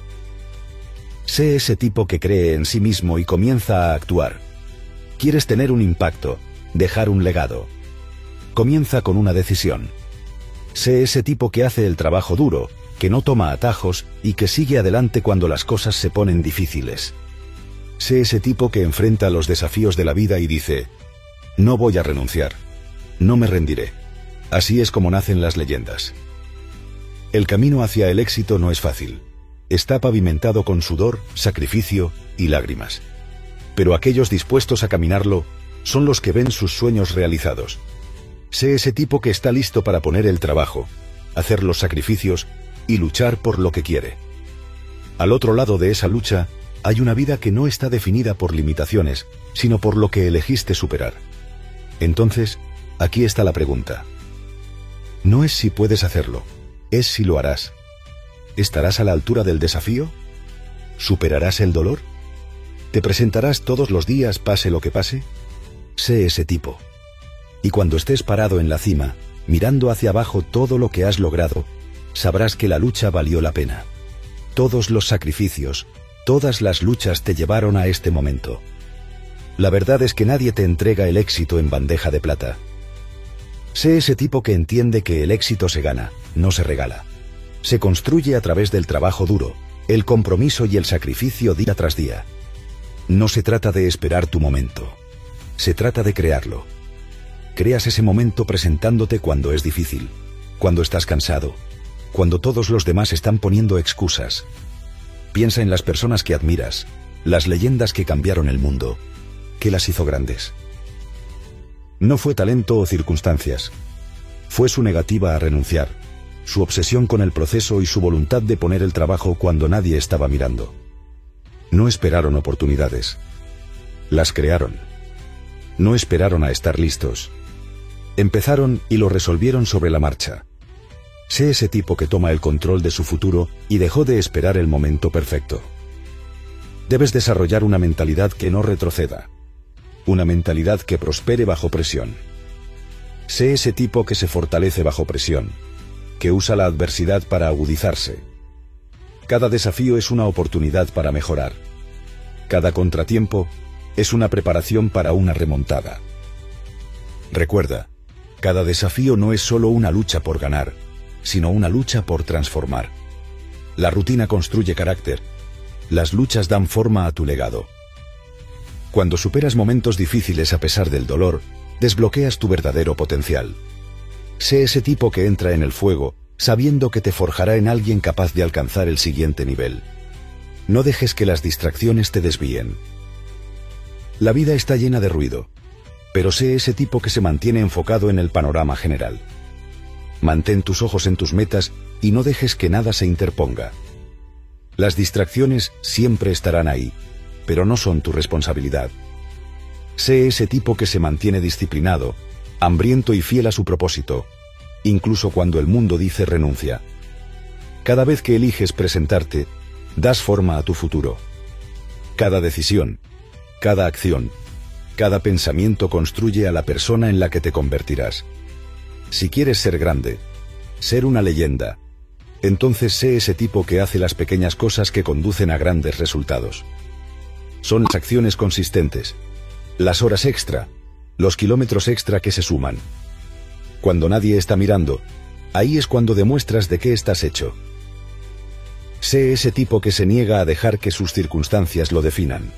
Sé ese tipo que cree en sí mismo y comienza a actuar. Quieres tener un impacto, dejar un legado. Comienza con una decisión. Sé ese tipo que hace el trabajo duro, que no toma atajos y que sigue adelante cuando las cosas se ponen difíciles. Sé ese tipo que enfrenta los desafíos de la vida y dice: no voy a renunciar, no me rendiré. Así es como nacen las leyendas. El camino hacia el éxito no es fácil. Está pavimentado con sudor, sacrificio y lágrimas. Pero aquellos dispuestos a caminarlo son los que ven sus sueños realizados. Sé ese tipo que está listo para poner el trabajo, hacer los sacrificios y luchar por lo que quiere. Al otro lado de esa lucha, hay una vida que no está definida por limitaciones, sino por lo que elegiste superar. Entonces, aquí está la pregunta. No es si puedes hacerlo, es si lo harás. ¿Estarás a la altura del desafío? ¿Superarás el dolor? ¿Te presentarás todos los días pase lo que pase? Sé ese tipo. Y cuando estés parado en la cima, mirando hacia abajo todo lo que has logrado, sabrás que la lucha valió la pena. Todos los sacrificios, todas las luchas te llevaron a este momento. La verdad es que nadie te entrega el éxito en bandeja de plata. Sé ese tipo que entiende que el éxito se gana, no se regala. Se construye a través del trabajo duro, el compromiso y el sacrificio día tras día. No se trata de esperar tu momento. Se trata de crearlo. Creas ese momento presentándote cuando es difícil, cuando estás cansado, cuando todos los demás están poniendo excusas. Piensa en las personas que admiras, las leyendas que cambiaron el mundo. ¿Qué las hizo grandes? No fue talento o circunstancias. Fue su negativa a renunciar, su obsesión con el proceso y su voluntad de poner el trabajo cuando nadie estaba mirando. No esperaron oportunidades. Las crearon. No esperaron a estar listos. Empezaron y lo resolvieron sobre la marcha. Sé ese tipo que toma el control de su futuro y dejó de esperar el momento perfecto. Debes desarrollar una mentalidad que no retroceda. Una mentalidad que prospere bajo presión. Sé ese tipo que se fortalece bajo presión, que usa la adversidad para agudizarse. Cada desafío es una oportunidad para mejorar. Cada contratiempo es una preparación para una remontada. Recuerda, cada desafío no es solo una lucha por ganar, sino una lucha por transformar. La rutina construye carácter. Las luchas dan forma a tu legado. Cuando superas momentos difíciles a pesar del dolor, desbloqueas tu verdadero potencial. Sé ese tipo que entra en el fuego, sabiendo que te forjará en alguien capaz de alcanzar el siguiente nivel. No dejes que las distracciones te desvíen. La vida está llena de ruido, pero sé ese tipo que se mantiene enfocado en el panorama general. Mantén tus ojos en tus metas y no dejes que nada se interponga. Las distracciones siempre estarán ahí, pero no son tu responsabilidad. Sé ese tipo que se mantiene disciplinado, hambriento y fiel a su propósito, incluso cuando el mundo dice renuncia. Cada vez que eliges presentarte, das forma a tu futuro. Cada decisión, cada acción, cada pensamiento construye a la persona en la que te convertirás. Si quieres ser grande, ser una leyenda, entonces sé ese tipo que hace las pequeñas cosas que conducen a grandes resultados. Son las acciones consistentes, las horas extra, los kilómetros extra que se suman. Cuando nadie está mirando, ahí es cuando demuestras de qué estás hecho. Sé ese tipo que se niega a dejar que sus circunstancias lo definan.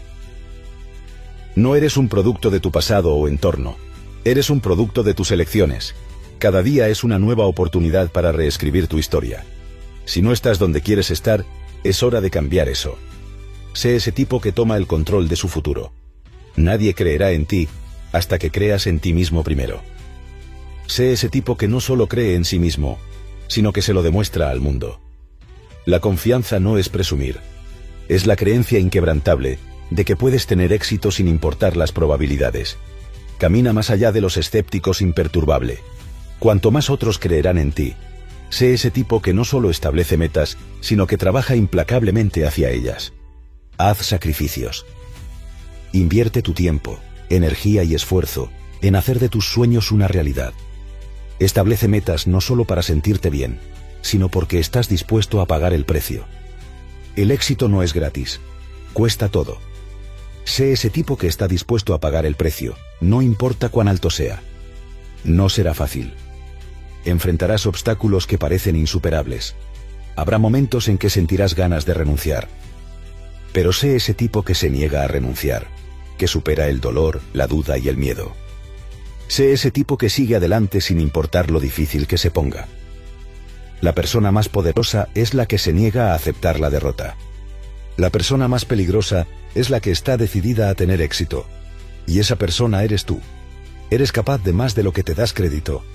No eres un producto de tu pasado o entorno, eres un producto de tus elecciones. Cada día es una nueva oportunidad para reescribir tu historia. Si no estás donde quieres estar, es hora de cambiar eso. Sé ese tipo que toma el control de su futuro. Nadie creerá en ti hasta que creas en ti mismo primero. Sé ese tipo que no solo cree en sí mismo, sino que se lo demuestra al mundo. La confianza no es presumir. Es la creencia inquebrantable de que puedes tener éxito sin importar las probabilidades. Camina más allá de los escépticos imperturbable. Cuanto más otros creerán en ti, sé ese tipo que no solo establece metas, sino que trabaja implacablemente hacia ellas. Haz sacrificios. Invierte tu tiempo, energía y esfuerzo en hacer de tus sueños una realidad. Establece metas no solo para sentirte bien, sino porque estás dispuesto a pagar el precio. El éxito no es gratis, cuesta todo. Sé ese tipo que está dispuesto a pagar el precio, no importa cuán alto sea. No será fácil. Enfrentarás obstáculos que parecen insuperables. Habrá momentos en que sentirás ganas de renunciar. Pero sé ese tipo que se niega a renunciar, que supera el dolor, la duda y el miedo. Sé ese tipo que sigue adelante sin importar lo difícil que se ponga. La persona más poderosa es la que se niega a aceptar la derrota. La persona más peligrosa es la que está decidida a tener éxito. Y esa persona eres tú. Eres capaz de más de lo que te das crédito.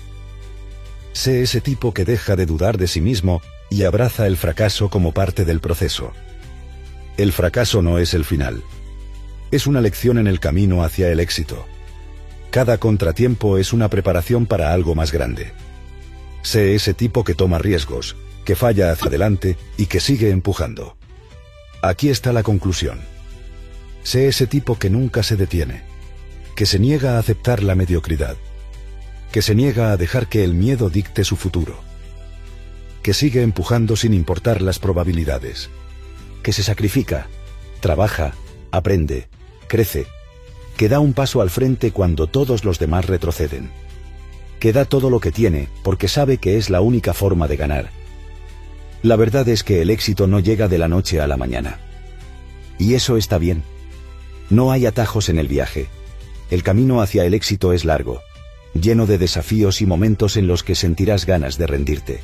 Sé ese tipo que deja de dudar de sí mismo y abraza el fracaso como parte del proceso. El fracaso no es el final. Es una lección en el camino hacia el éxito. Cada contratiempo es una preparación para algo más grande. Sé ese tipo que toma riesgos, que falla hacia adelante y que sigue empujando. Aquí está la conclusión. Sé ese tipo que nunca se detiene, que se niega a aceptar la mediocridad, que se niega a dejar que el miedo dicte su futuro, que sigue empujando sin importar las probabilidades, que se sacrifica, trabaja, aprende, crece, que da un paso al frente cuando todos los demás retroceden, que da todo lo que tiene porque sabe que es la única forma de ganar. La verdad es que el éxito no llega de la noche a la mañana. Y eso está bien. No hay atajos en el viaje. El camino hacia el éxito es largo, lleno de desafíos y momentos en los que sentirás ganas de rendirte.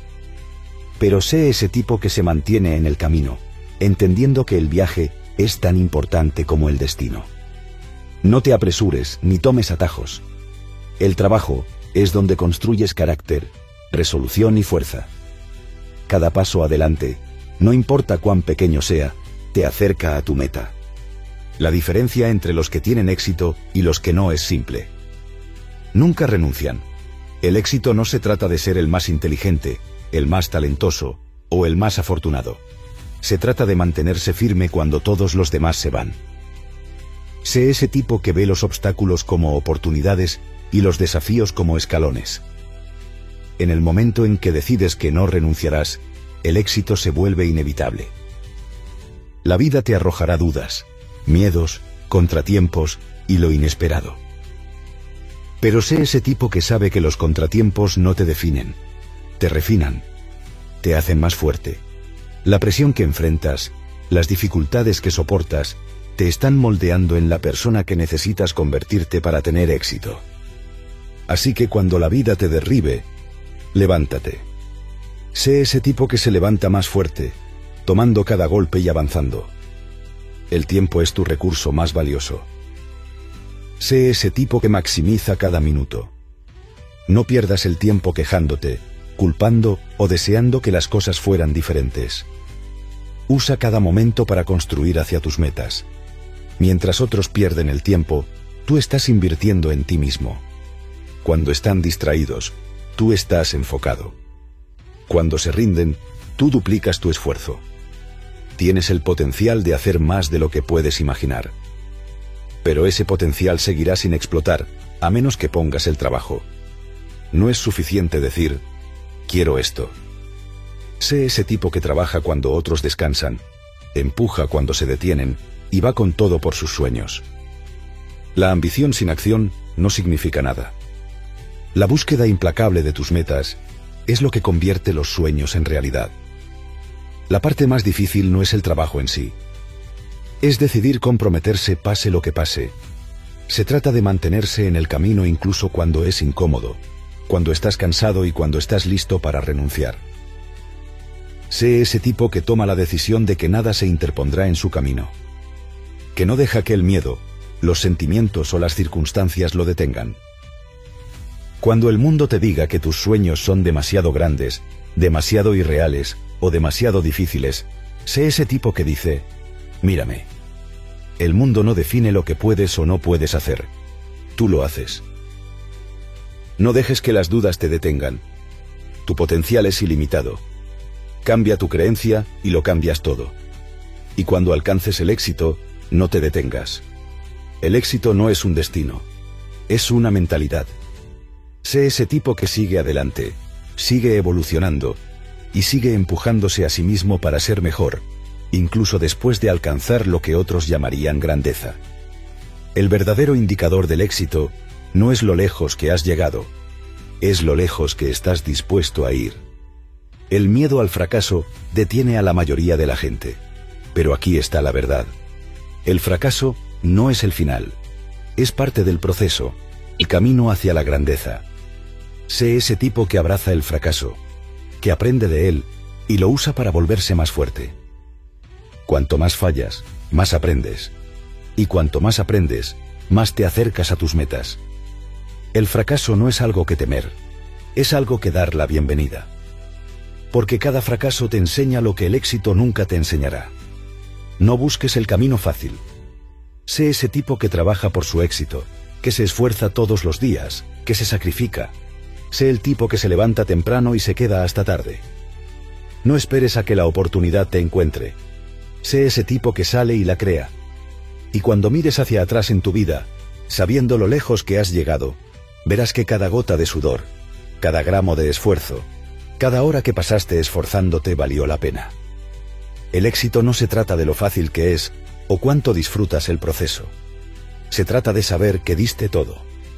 Pero sé ese tipo que se mantiene en el camino, entendiendo que el viaje es tan importante como el destino. No te apresures ni tomes atajos. El trabajo es donde construyes carácter, resolución y fuerza. Cada paso adelante, no importa cuán pequeño sea, te acerca a tu meta. La diferencia entre los que tienen éxito y los que no es simple. Nunca renuncian. El éxito no se trata de ser el más inteligente, el más talentoso o el más afortunado. Se trata de mantenerse firme cuando todos los demás se van. Sé ese tipo que ve los obstáculos como oportunidades y los desafíos como escalones. En el momento en que decides que no renunciarás, el éxito se vuelve inevitable. La vida te arrojará dudas, miedos, contratiempos y lo inesperado. Pero sé ese tipo que sabe que los contratiempos no te definen, te refinan, te hacen más fuerte. La presión que enfrentas, las dificultades que soportas, te están moldeando en la persona que necesitas convertirte para tener éxito. Así que cuando la vida te derribe, levántate. Sé ese tipo que se levanta más fuerte, tomando cada golpe y avanzando. El tiempo es tu recurso más valioso. Sé ese tipo que maximiza cada minuto. No pierdas el tiempo quejándote, culpando o deseando que las cosas fueran diferentes. Usa cada momento para construir hacia tus metas. Mientras otros pierden el tiempo, tú estás invirtiendo en ti mismo. Cuando están distraídos, tú estás enfocado. Cuando se rinden, tú duplicas tu esfuerzo. Tienes el potencial de hacer más de lo que puedes imaginar. Pero ese potencial seguirá sin explotar, a menos que pongas el trabajo. No es suficiente decir, quiero esto. Sé ese tipo que trabaja cuando otros descansan, empuja cuando se detienen y va con todo por sus sueños. La ambición sin acción no significa nada. La búsqueda implacable de tus metas es lo que convierte los sueños en realidad. La parte más difícil no es el trabajo en sí. Es decidir comprometerse pase lo que pase. Se trata de mantenerse en el camino incluso cuando es incómodo, cuando estás cansado y cuando estás listo para renunciar. Sé ese tipo que toma la decisión de que nada se interpondrá en su camino. Que no deja que el miedo, los sentimientos o las circunstancias lo detengan. Cuando el mundo te diga que tus sueños son demasiado grandes, demasiado irreales o demasiado difíciles, sé ese tipo que dice, mírame. El mundo no define lo que puedes o no puedes hacer. Tú lo haces. No dejes que las dudas te detengan. Tu potencial es ilimitado. Cambia tu creencia y lo cambias todo. Y cuando alcances el éxito, no te detengas. El éxito no es un destino. Es una mentalidad. Sé ese tipo que sigue adelante, sigue evolucionando y sigue empujándose a sí mismo para ser mejor, incluso después de alcanzar lo que otros llamarían grandeza. El verdadero indicador del éxito no es lo lejos que has llegado, es lo lejos que estás dispuesto a ir. El miedo al fracaso detiene a la mayoría de la gente, pero aquí está la verdad. El fracaso no es el final, es parte del proceso, el camino hacia la grandeza. Sé ese tipo que abraza el fracaso, que aprende de él y lo usa para volverse más fuerte. Cuanto más fallas, más aprendes. Y cuanto más aprendes, más te acercas a tus metas. El fracaso no es algo que temer, es algo que dar la bienvenida. Porque cada fracaso te enseña lo que el éxito nunca te enseñará. No busques el camino fácil. Sé ese tipo que trabaja por su éxito, que se esfuerza todos los días, que se sacrifica. Sé el tipo que se levanta temprano y se queda hasta tarde. No esperes a que la oportunidad te encuentre. Sé ese tipo que sale y la crea. Y cuando mires hacia atrás en tu vida, sabiendo lo lejos que has llegado, verás que cada gota de sudor, cada gramo de esfuerzo, cada hora que pasaste esforzándote valió la pena. El éxito no se trata de lo fácil que es o cuánto disfrutas el proceso. Se trata de saber que diste todo.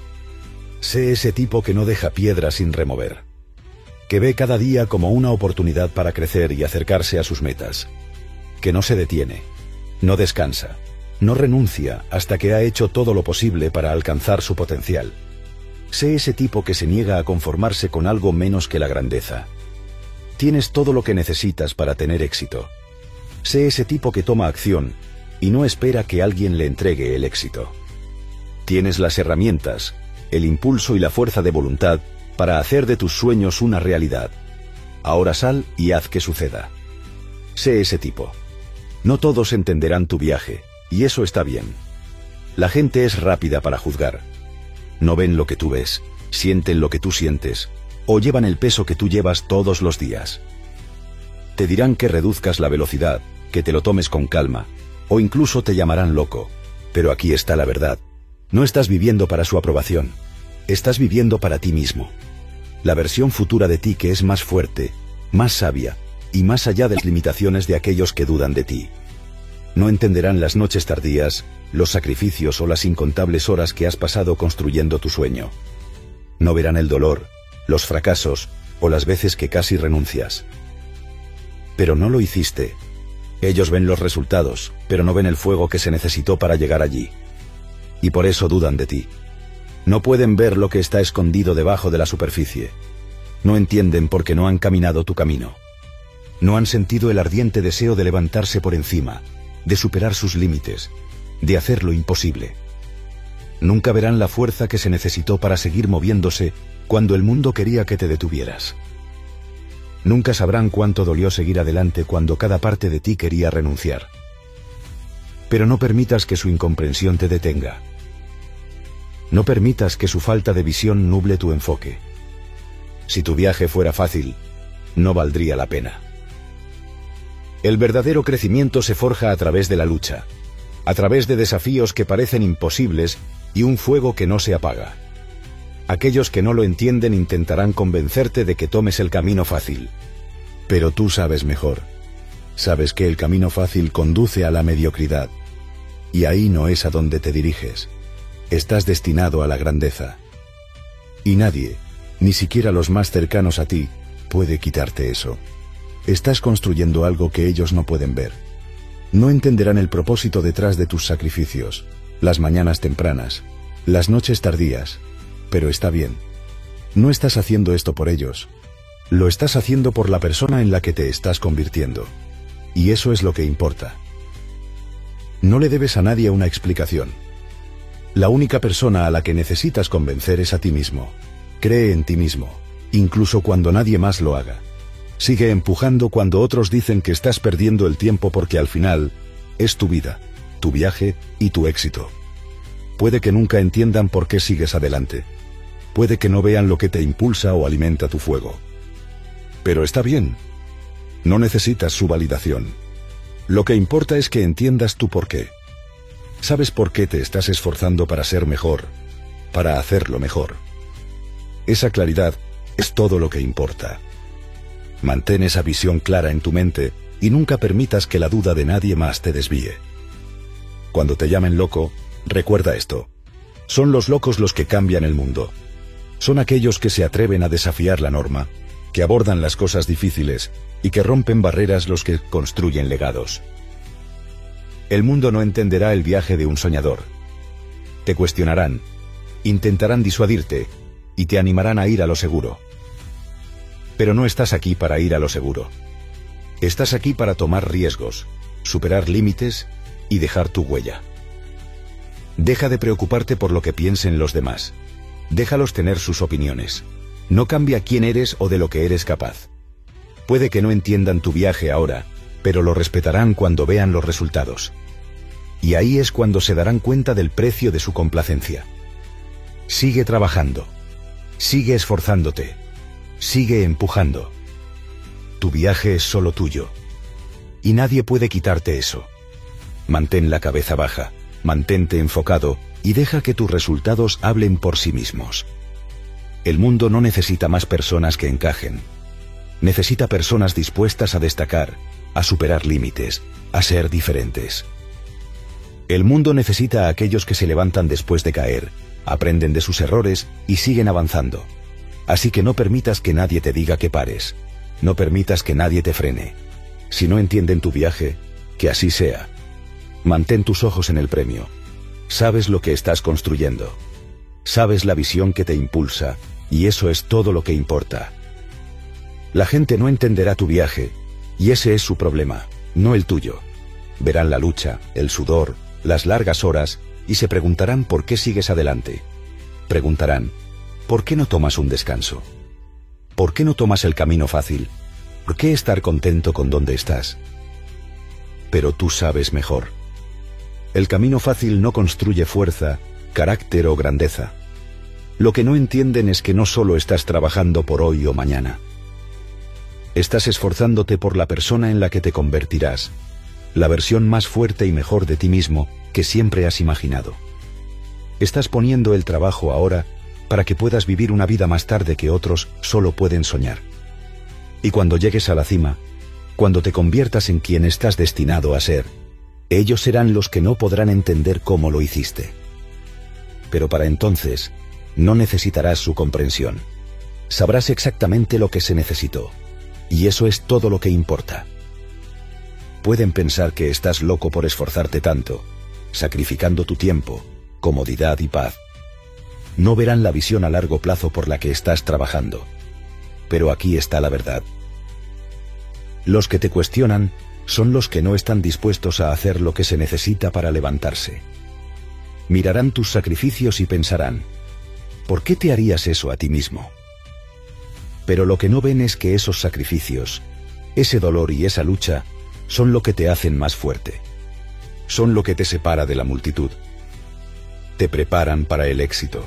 Sé ese tipo que no deja piedra sin remover, que ve cada día como una oportunidad para crecer y acercarse a sus metas, que no se detiene, no descansa, no renuncia hasta que ha hecho todo lo posible para alcanzar su potencial. Sé ese tipo que se niega a conformarse con algo menos que la grandeza. Tienes todo lo que necesitas para tener éxito. Sé ese tipo que toma acción y no espera que alguien le entregue el éxito. Tienes las herramientas, el impulso y la fuerza de voluntad para hacer de tus sueños una realidad. Ahora sal y haz que suceda. Sé ese tipo. No todos entenderán tu viaje, y eso está bien. La gente es rápida para juzgar. No ven lo que tú ves, sienten lo que tú sientes, o llevan el peso que tú llevas todos los días. Te dirán que reduzcas la velocidad, que te lo tomes con calma, o incluso te llamarán loco. Pero aquí está la verdad. No estás viviendo para su aprobación. Estás viviendo para ti mismo. La versión futura de ti que es más fuerte, más sabia, y más allá de las limitaciones de aquellos que dudan de ti. No entenderán las noches tardías, los sacrificios o las incontables horas que has pasado construyendo tu sueño. No verán el dolor, los fracasos, o las veces que casi renuncias. Pero no lo hiciste. Ellos ven los resultados, pero no ven el fuego que se necesitó para llegar allí. Y por eso dudan de ti. No pueden ver lo que está escondido debajo de la superficie. No entienden porque no han caminado tu camino. No han sentido el ardiente deseo de levantarse por encima, de superar sus límites, de hacer lo imposible. Nunca verán la fuerza que se necesitó para seguir moviéndose cuando el mundo quería que te detuvieras. Nunca sabrán cuánto dolió seguir adelante cuando cada parte de ti quería renunciar. Pero no permitas que su incomprensión te detenga. No permitas que su falta de visión nuble tu enfoque. Si tu viaje fuera fácil, no valdría la pena. El verdadero crecimiento se forja a través de la lucha, a través de desafíos que parecen imposibles y un fuego que no se apaga. Aquellos que no lo entienden intentarán convencerte de que tomes el camino fácil. Pero tú sabes mejor. Sabes que el camino fácil conduce a la mediocridad. Y ahí no es a donde te diriges. Estás destinado a la grandeza. Y nadie, ni siquiera los más cercanos a ti, puede quitarte eso. Estás construyendo algo que ellos no pueden ver. No entenderán el propósito detrás de tus sacrificios, las mañanas tempranas, las noches tardías. Pero está bien. No estás haciendo esto por ellos. Lo estás haciendo por la persona en la que te estás convirtiendo. Y eso es lo que importa. No le debes a nadie una explicación. La única persona a la que necesitas convencer es a ti mismo. Cree en ti mismo, incluso cuando nadie más lo haga. Sigue empujando cuando otros dicen que estás perdiendo el tiempo porque al final, es tu vida, tu viaje y tu éxito. Puede que nunca entiendan por qué sigues adelante. Puede que no vean lo que te impulsa o alimenta tu fuego. Pero está bien. No necesitas su validación. Lo que importa es que entiendas tu por qué. Sabes por qué te estás esforzando para ser mejor, para hacerlo mejor. Esa claridad es todo lo que importa. Mantén esa visión clara en tu mente y nunca permitas que la duda de nadie más te desvíe. Cuando te llamen loco, recuerda esto. Son los locos los que cambian el mundo. Son aquellos que se atreven a desafiar la norma, que abordan las cosas difíciles y que rompen barreras los que construyen legados. El mundo no entenderá el viaje de un soñador. Te cuestionarán, intentarán disuadirte y te animarán a ir a lo seguro. Pero no estás aquí para ir a lo seguro. Estás aquí para tomar riesgos, superar límites y dejar tu huella. Deja de preocuparte por lo que piensen los demás. Déjalos tener sus opiniones. No cambia quién eres o de lo que eres capaz. Puede que no entiendan tu viaje ahora, pero lo respetarán cuando vean los resultados. Y ahí es cuando se darán cuenta del precio de su complacencia. Sigue trabajando. Sigue esforzándote. Sigue empujando. Tu viaje es solo tuyo. Y nadie puede quitarte eso. Mantén la cabeza baja, mantente enfocado y deja que tus resultados hablen por sí mismos. El mundo no necesita más personas que encajen. Necesita personas dispuestas a destacar, a superar límites, a ser diferentes. El mundo necesita a aquellos que se levantan después de caer, aprenden de sus errores y siguen avanzando. Así que no permitas que nadie te diga que pares. No permitas que nadie te frene. Si no entienden tu viaje, que así sea. Mantén tus ojos en el premio. Sabes lo que estás construyendo. Sabes la visión que te impulsa, y eso es todo lo que importa. La gente no entenderá tu viaje, y ese es su problema, no el tuyo. Verán la lucha, el sudor, las largas horas, y se preguntarán por qué sigues adelante. Preguntarán, ¿por qué no tomas un descanso? ¿Por qué no tomas el camino fácil? ¿Por qué estar contento con donde estás? Pero tú sabes mejor. El camino fácil no construye fuerza, carácter o grandeza. Lo que no entienden es que no solo estás trabajando por hoy o mañana. Estás esforzándote por la persona en la que te convertirás, la versión más fuerte y mejor de ti mismo que siempre has imaginado. Estás poniendo el trabajo ahora para que puedas vivir una vida más tarde que otros solo pueden soñar. Y cuando llegues a la cima, cuando te conviertas en quien estás destinado a ser, ellos serán los que no podrán entender cómo lo hiciste. Pero para entonces, no necesitarás su comprensión. Sabrás exactamente lo que se necesitó. Y eso es todo lo que importa. Pueden pensar que estás loco por esforzarte tanto, sacrificando tu tiempo, comodidad y paz. No verán la visión a largo plazo por la que estás trabajando. Pero aquí está la verdad. Los que te cuestionan son los que no están dispuestos a hacer lo que se necesita para levantarse. Mirarán tus sacrificios y pensarán, ¿por qué te harías eso a ti mismo? Pero lo que no ven es que esos sacrificios, ese dolor y esa lucha, son lo que te hacen más fuerte. Son lo que te separa de la multitud. Te preparan para el éxito.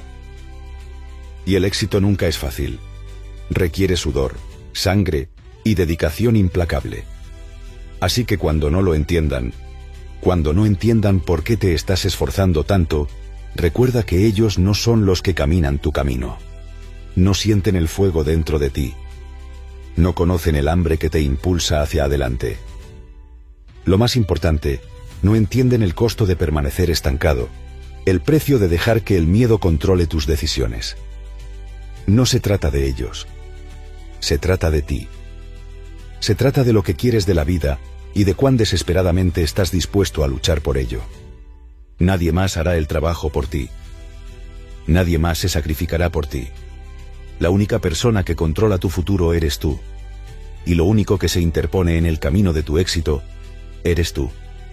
Y el éxito nunca es fácil. Requiere sudor, sangre y dedicación implacable. Así que cuando no lo entiendan, cuando no entiendan por qué te estás esforzando tanto, recuerda que ellos no son los que caminan tu camino. No sienten el fuego dentro de ti. No conocen el hambre que te impulsa hacia adelante. Lo más importante, no entienden el costo de permanecer estancado, el precio de dejar que el miedo controle tus decisiones. No se trata de ellos. Se trata de ti. Se trata de lo que quieres de la vida y de cuán desesperadamente estás dispuesto a luchar por ello. Nadie más hará el trabajo por ti. Nadie más se sacrificará por ti. La única persona que controla tu futuro eres tú. Y lo único que se interpone en el camino de tu éxito, eres tú.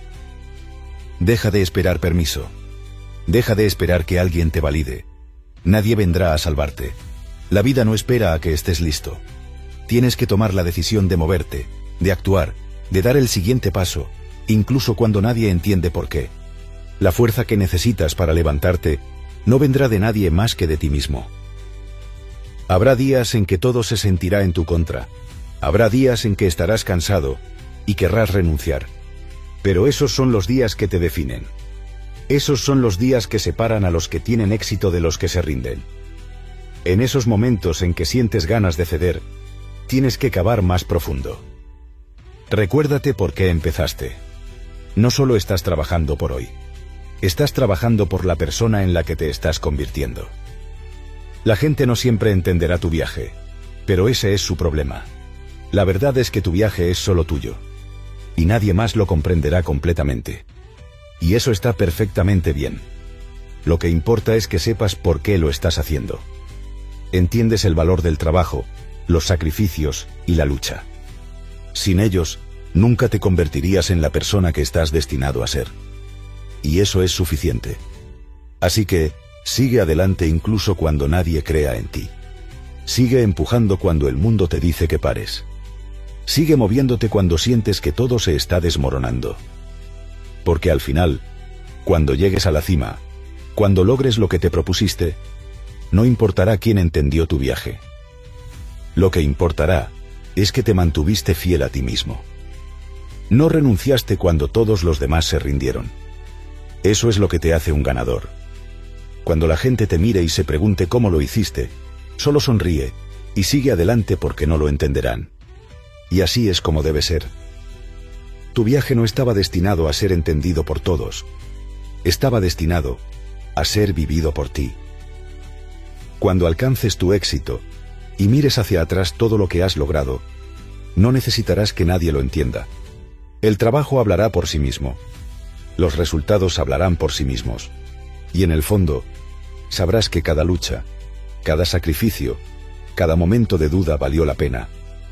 Deja de esperar permiso. Deja de esperar que alguien te valide. Nadie vendrá a salvarte. La vida no espera a que estés listo. Tienes que tomar la decisión de moverte, de actuar, de dar el siguiente paso, incluso cuando nadie entiende por qué. La fuerza que necesitas para levantarte no vendrá de nadie más que de ti mismo. Habrá días en que todo se sentirá en tu contra. Habrá días en que estarás cansado y querrás renunciar. Pero esos son los días que te definen. Esos son los días que separan a los que tienen éxito de los que se rinden. En esos momentos en que sientes ganas de ceder, tienes que cavar más profundo. Recuérdate por qué empezaste. No solo estás trabajando por hoy. Estás trabajando por la persona en la que te estás convirtiendo. La gente no siempre entenderá tu viaje, pero ese es su problema. La verdad es que tu viaje es solo tuyo. Y nadie más lo comprenderá completamente. Y eso está perfectamente bien. Lo que importa es que sepas por qué lo estás haciendo. Entiendes el valor del trabajo, los sacrificios y la lucha. Sin ellos, nunca te convertirías en la persona que estás destinado a ser. Y eso es suficiente. Así que, sigue adelante incluso cuando nadie crea en ti. Sigue empujando cuando el mundo te dice que pares. Sigue moviéndote cuando sientes que todo se está desmoronando. Porque al final, cuando llegues a la cima, cuando logres lo que te propusiste, no importará quién entendió tu viaje. Lo que importará es que te mantuviste fiel a ti mismo. No renunciaste cuando todos los demás se rindieron. Eso es lo que te hace un ganador. Cuando la gente te mire y se pregunte cómo lo hiciste, solo sonríe y sigue adelante porque no lo entenderán. Y así es como debe ser. Tu viaje no estaba destinado a ser entendido por todos. Estaba destinado a ser vivido por ti. Cuando alcances tu éxito y mires hacia atrás todo lo que has logrado, no necesitarás que nadie lo entienda. El trabajo hablará por sí mismo. Los resultados hablarán por sí mismos. Y en el fondo, sabrás que cada lucha, cada sacrificio, cada momento de duda valió la pena.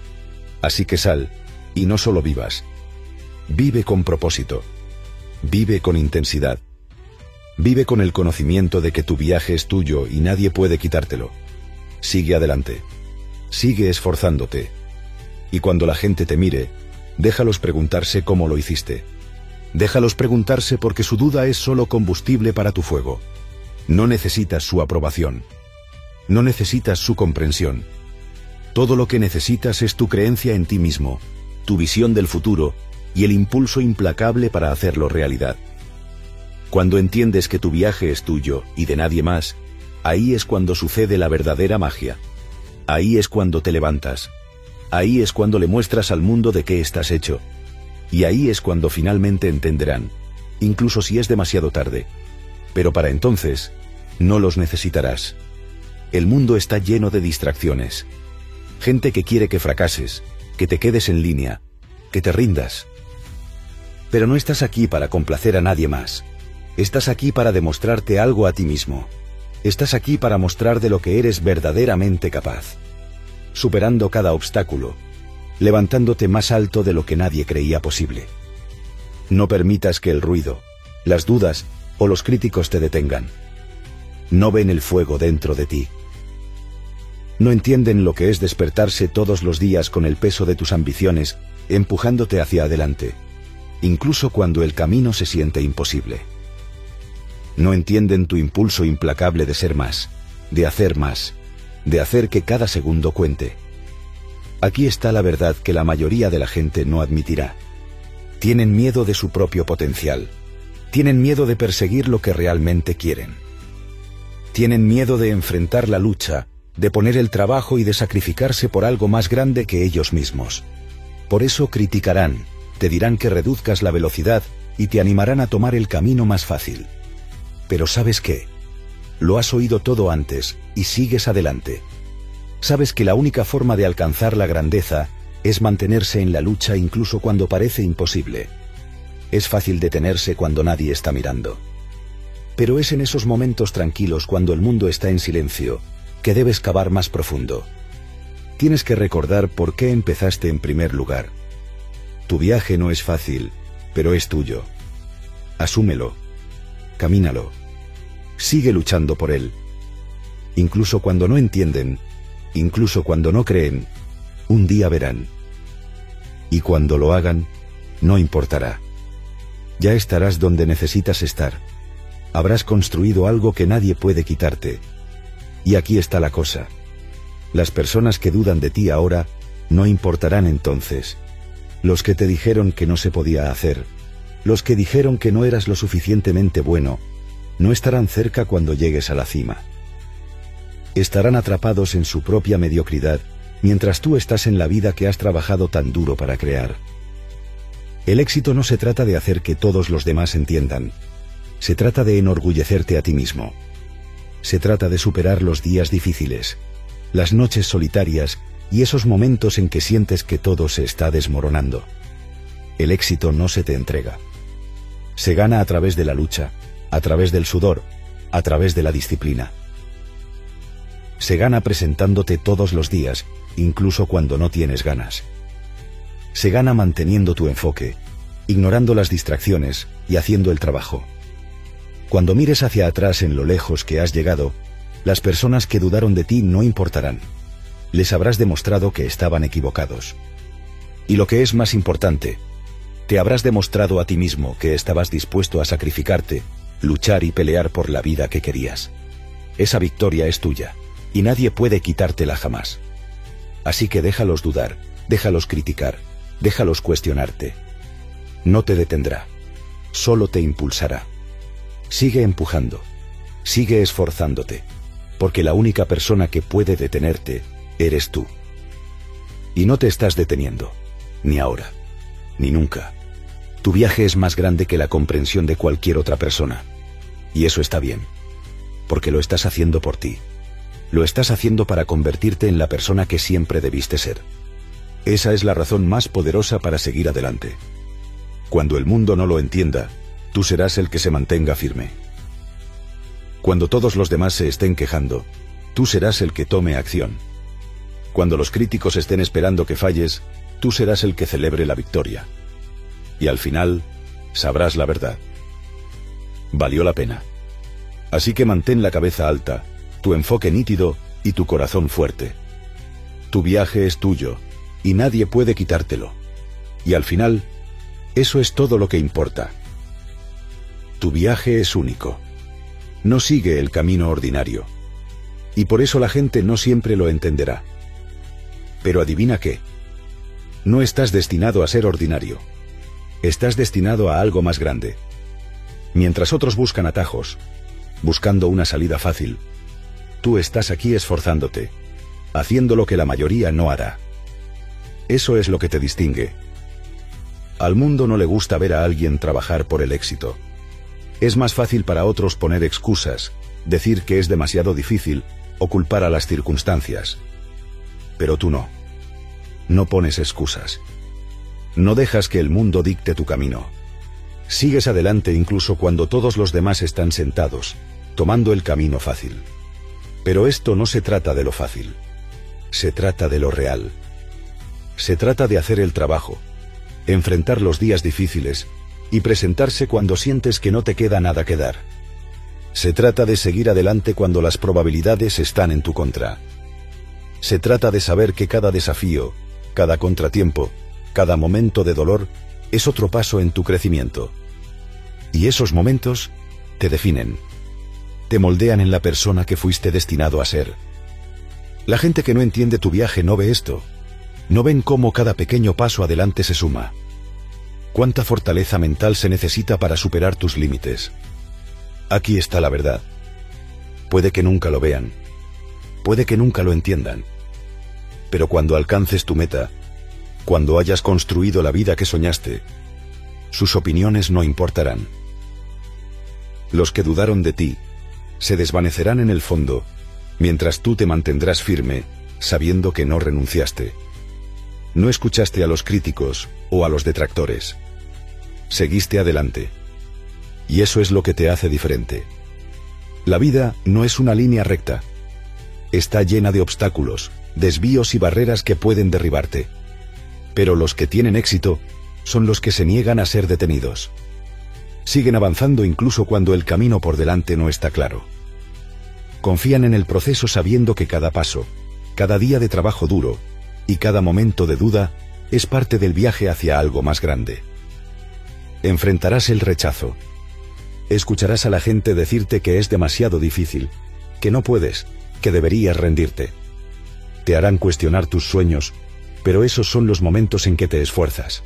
Así que sal, y no solo vivas. Vive con propósito. Vive con intensidad. Vive con el conocimiento de que tu viaje es tuyo y nadie puede quitártelo. Sigue adelante. Sigue esforzándote. Y cuando la gente te mire, déjalos preguntarse cómo lo hiciste. Déjalos preguntarse porque su duda es solo combustible para tu fuego. No necesitas su aprobación. No necesitas su comprensión. Todo lo que necesitas es tu creencia en ti mismo, tu visión del futuro y el impulso implacable para hacerlo realidad. Cuando entiendes que tu viaje es tuyo y de nadie más, ahí es cuando sucede la verdadera magia. Ahí es cuando te levantas. Ahí es cuando le muestras al mundo de qué estás hecho. Y ahí es cuando finalmente entenderán, incluso si es demasiado tarde. Pero para entonces, no los necesitarás. El mundo está lleno de distracciones. Gente que quiere que fracases, que te quedes en línea, que te rindas. Pero no estás aquí para complacer a nadie más. Estás aquí para demostrarte algo a ti mismo. Estás aquí para mostrar de lo que eres verdaderamente capaz. Superando cada obstáculo, levantándote más alto de lo que nadie creía posible. No permitas que el ruido, las dudas o los críticos te detengan. No ven el fuego dentro de ti. No entienden lo que es despertarse todos los días con el peso de tus ambiciones, empujándote hacia adelante, incluso cuando el camino se siente imposible. No entienden tu impulso implacable de ser más, de hacer más, de hacer que cada segundo cuente. Aquí está la verdad que la mayoría de la gente no admitirá. Tienen miedo de su propio potencial. Tienen miedo de perseguir lo que realmente quieren. Tienen miedo de enfrentar la lucha, de poner el trabajo y de sacrificarse por algo más grande que ellos mismos. Por eso criticarán, te dirán que reduzcas la velocidad y te animarán a tomar el camino más fácil. Pero ¿sabes qué? Lo has oído todo antes y sigues adelante. Sabes que la única forma de alcanzar la grandeza es mantenerse en la lucha incluso cuando parece imposible. Es fácil detenerse cuando nadie está mirando. Pero es en esos momentos tranquilos cuando el mundo está en silencio que debes cavar más profundo. Tienes que recordar por qué empezaste en primer lugar. Tu viaje no es fácil, pero es tuyo. Asúmelo. Camínalo. Sigue luchando por él. Incluso cuando no entienden, incluso cuando no creen, un día verán. Y cuando lo hagan, no importará. Ya estarás donde necesitas estar. Habrás construido algo que nadie puede quitarte. Y aquí está la cosa. Las personas que dudan de ti ahora, no importarán entonces. Los que te dijeron que no se podía hacer, los que dijeron que no eras lo suficientemente bueno, no estarán cerca cuando llegues a la cima. Estarán atrapados en su propia mediocridad, mientras tú estás en la vida que has trabajado tan duro para crear. El éxito no se trata de hacer que todos los demás entiendan. Se trata de enorgullecerte a ti mismo. Se trata de superar los días difíciles, las noches solitarias y esos momentos en que sientes que todo se está desmoronando. El éxito no se te entrega. Se gana a través de la lucha, a través del sudor, a través de la disciplina. Se gana presentándote todos los días, incluso cuando no tienes ganas. Se gana manteniendo tu enfoque, ignorando las distracciones y haciendo el trabajo. Cuando mires hacia atrás en lo lejos que has llegado, las personas que dudaron de ti no importarán. Les habrás demostrado que estaban equivocados. Y lo que es más importante, te habrás demostrado a ti mismo que estabas dispuesto a sacrificarte, luchar y pelear por la vida que querías. Esa victoria es tuya, y nadie puede quitártela jamás. Así que déjalos dudar, déjalos criticar, déjalos cuestionarte. No te detendrá, solo te impulsará. Sigue empujando, sigue esforzándote, porque la única persona que puede detenerte eres tú. Y no te estás deteniendo, ni ahora, ni nunca. Tu viaje es más grande que la comprensión de cualquier otra persona. Y eso está bien, porque lo estás haciendo por ti. Lo estás haciendo para convertirte en la persona que siempre debiste ser. Esa es la razón más poderosa para seguir adelante. Cuando el mundo no lo entienda, tú serás el que se mantenga firme. Cuando todos los demás se estén quejando, tú serás el que tome acción. Cuando los críticos estén esperando que falles, tú serás el que celebre la victoria. Y al final, sabrás la verdad. Valió la pena. Así que mantén la cabeza alta, tu enfoque nítido y tu corazón fuerte. Tu viaje es tuyo, y nadie puede quitártelo. Y al final, eso es todo lo que importa. Tu viaje es único. No sigue el camino ordinario. Y por eso la gente no siempre lo entenderá. Pero adivina qué. No estás destinado a ser ordinario. Estás destinado a algo más grande. Mientras otros buscan atajos, buscando una salida fácil, tú estás aquí esforzándote, haciendo lo que la mayoría no hará. Eso es lo que te distingue. Al mundo no le gusta ver a alguien trabajar por el éxito. Es más fácil para otros poner excusas, decir que es demasiado difícil o culpar a las circunstancias. Pero tú no. No pones excusas. No dejas que el mundo dicte tu camino. Sigues adelante incluso cuando todos los demás están sentados, tomando el camino fácil. Pero esto no se trata de lo fácil. Se trata de lo real. Se trata de hacer el trabajo, enfrentar los días difíciles y presentarse cuando sientes que no te queda nada que dar. Se trata de seguir adelante cuando las probabilidades están en tu contra. Se trata de saber que cada desafío, cada contratiempo, cada momento de dolor es otro paso en tu crecimiento. Y esos momentos te definen. Te moldean en la persona que fuiste destinado a ser. La gente que no entiende tu viaje no ve esto. No ven cómo cada pequeño paso adelante se suma. Cuánta fortaleza mental se necesita para superar tus límites. Aquí está la verdad. Puede que nunca lo vean. Puede que nunca lo entiendan. Pero cuando alcances tu meta, cuando hayas construido la vida que soñaste, sus opiniones no importarán. Los que dudaron de ti se desvanecerán en el fondo, mientras tú te mantendrás firme, sabiendo que no renunciaste. No escuchaste a los críticos o a los detractores. Seguiste adelante. Y eso es lo que te hace diferente. La vida no es una línea recta. Está llena de obstáculos, desvíos y barreras que pueden derribarte. Pero los que tienen éxito son los que se niegan a ser detenidos. Siguen avanzando incluso cuando el camino por delante no está claro. Confían en el proceso sabiendo que cada paso, cada día de trabajo duro y cada momento de duda es parte del viaje hacia algo más grande. Enfrentarás el rechazo. Escucharás a la gente decirte que es demasiado difícil, que no puedes, que deberías rendirte. Te harán cuestionar tus sueños, pero esos son los momentos en que te esfuerzas.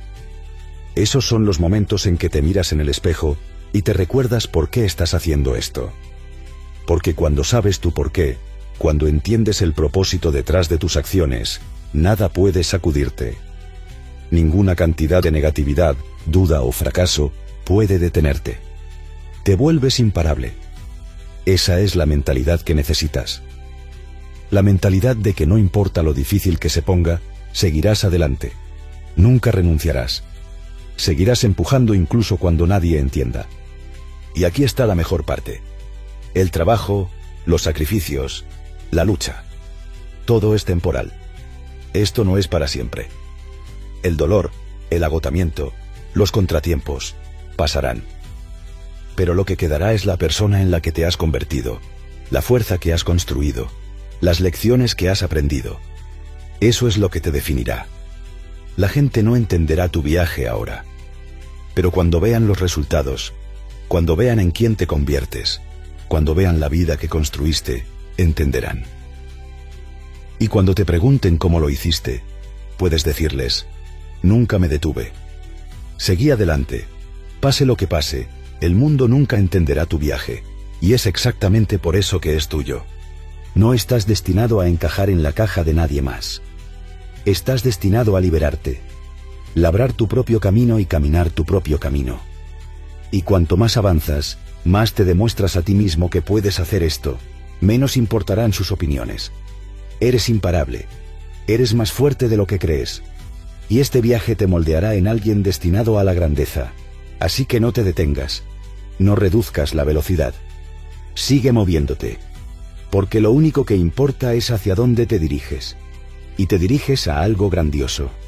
Esos son los momentos en que te miras en el espejo y te recuerdas por qué estás haciendo esto. Porque cuando sabes tu por qué, cuando entiendes el propósito detrás de tus acciones, nada puede sacudirte. Ninguna cantidad de negatividad, duda o fracaso puede detenerte. Te vuelves imparable. Esa es la mentalidad que necesitas. La mentalidad de que no importa lo difícil que se ponga, seguirás adelante. Nunca renunciarás. Seguirás empujando incluso cuando nadie entienda. Y aquí está la mejor parte. El trabajo, los sacrificios, la lucha. Todo es temporal. Esto no es para siempre. El dolor, el agotamiento, los contratiempos, pasarán. Pero lo que quedará es la persona en la que te has convertido, la fuerza que has construido, las lecciones que has aprendido. Eso es lo que te definirá. La gente no entenderá tu viaje ahora. Pero cuando vean los resultados, cuando vean en quién te conviertes, cuando vean la vida que construiste, entenderán. Y cuando te pregunten cómo lo hiciste, puedes decirles: nunca me detuve. Seguí adelante. Pase lo que pase, el mundo nunca entenderá tu viaje, y es exactamente por eso que es tuyo. No estás destinado a encajar en la caja de nadie más. Estás destinado a liberarte, labrar tu propio camino y caminar tu propio camino. Y cuanto más avanzas, más te demuestras a ti mismo que puedes hacer esto, menos importarán sus opiniones. Eres imparable. Eres más fuerte de lo que crees. Y este viaje te moldeará en alguien destinado a la grandeza. Así que no te detengas. No reduzcas la velocidad. Sigue moviéndote. Porque lo único que importa es hacia dónde te diriges. Y te diriges a algo grandioso.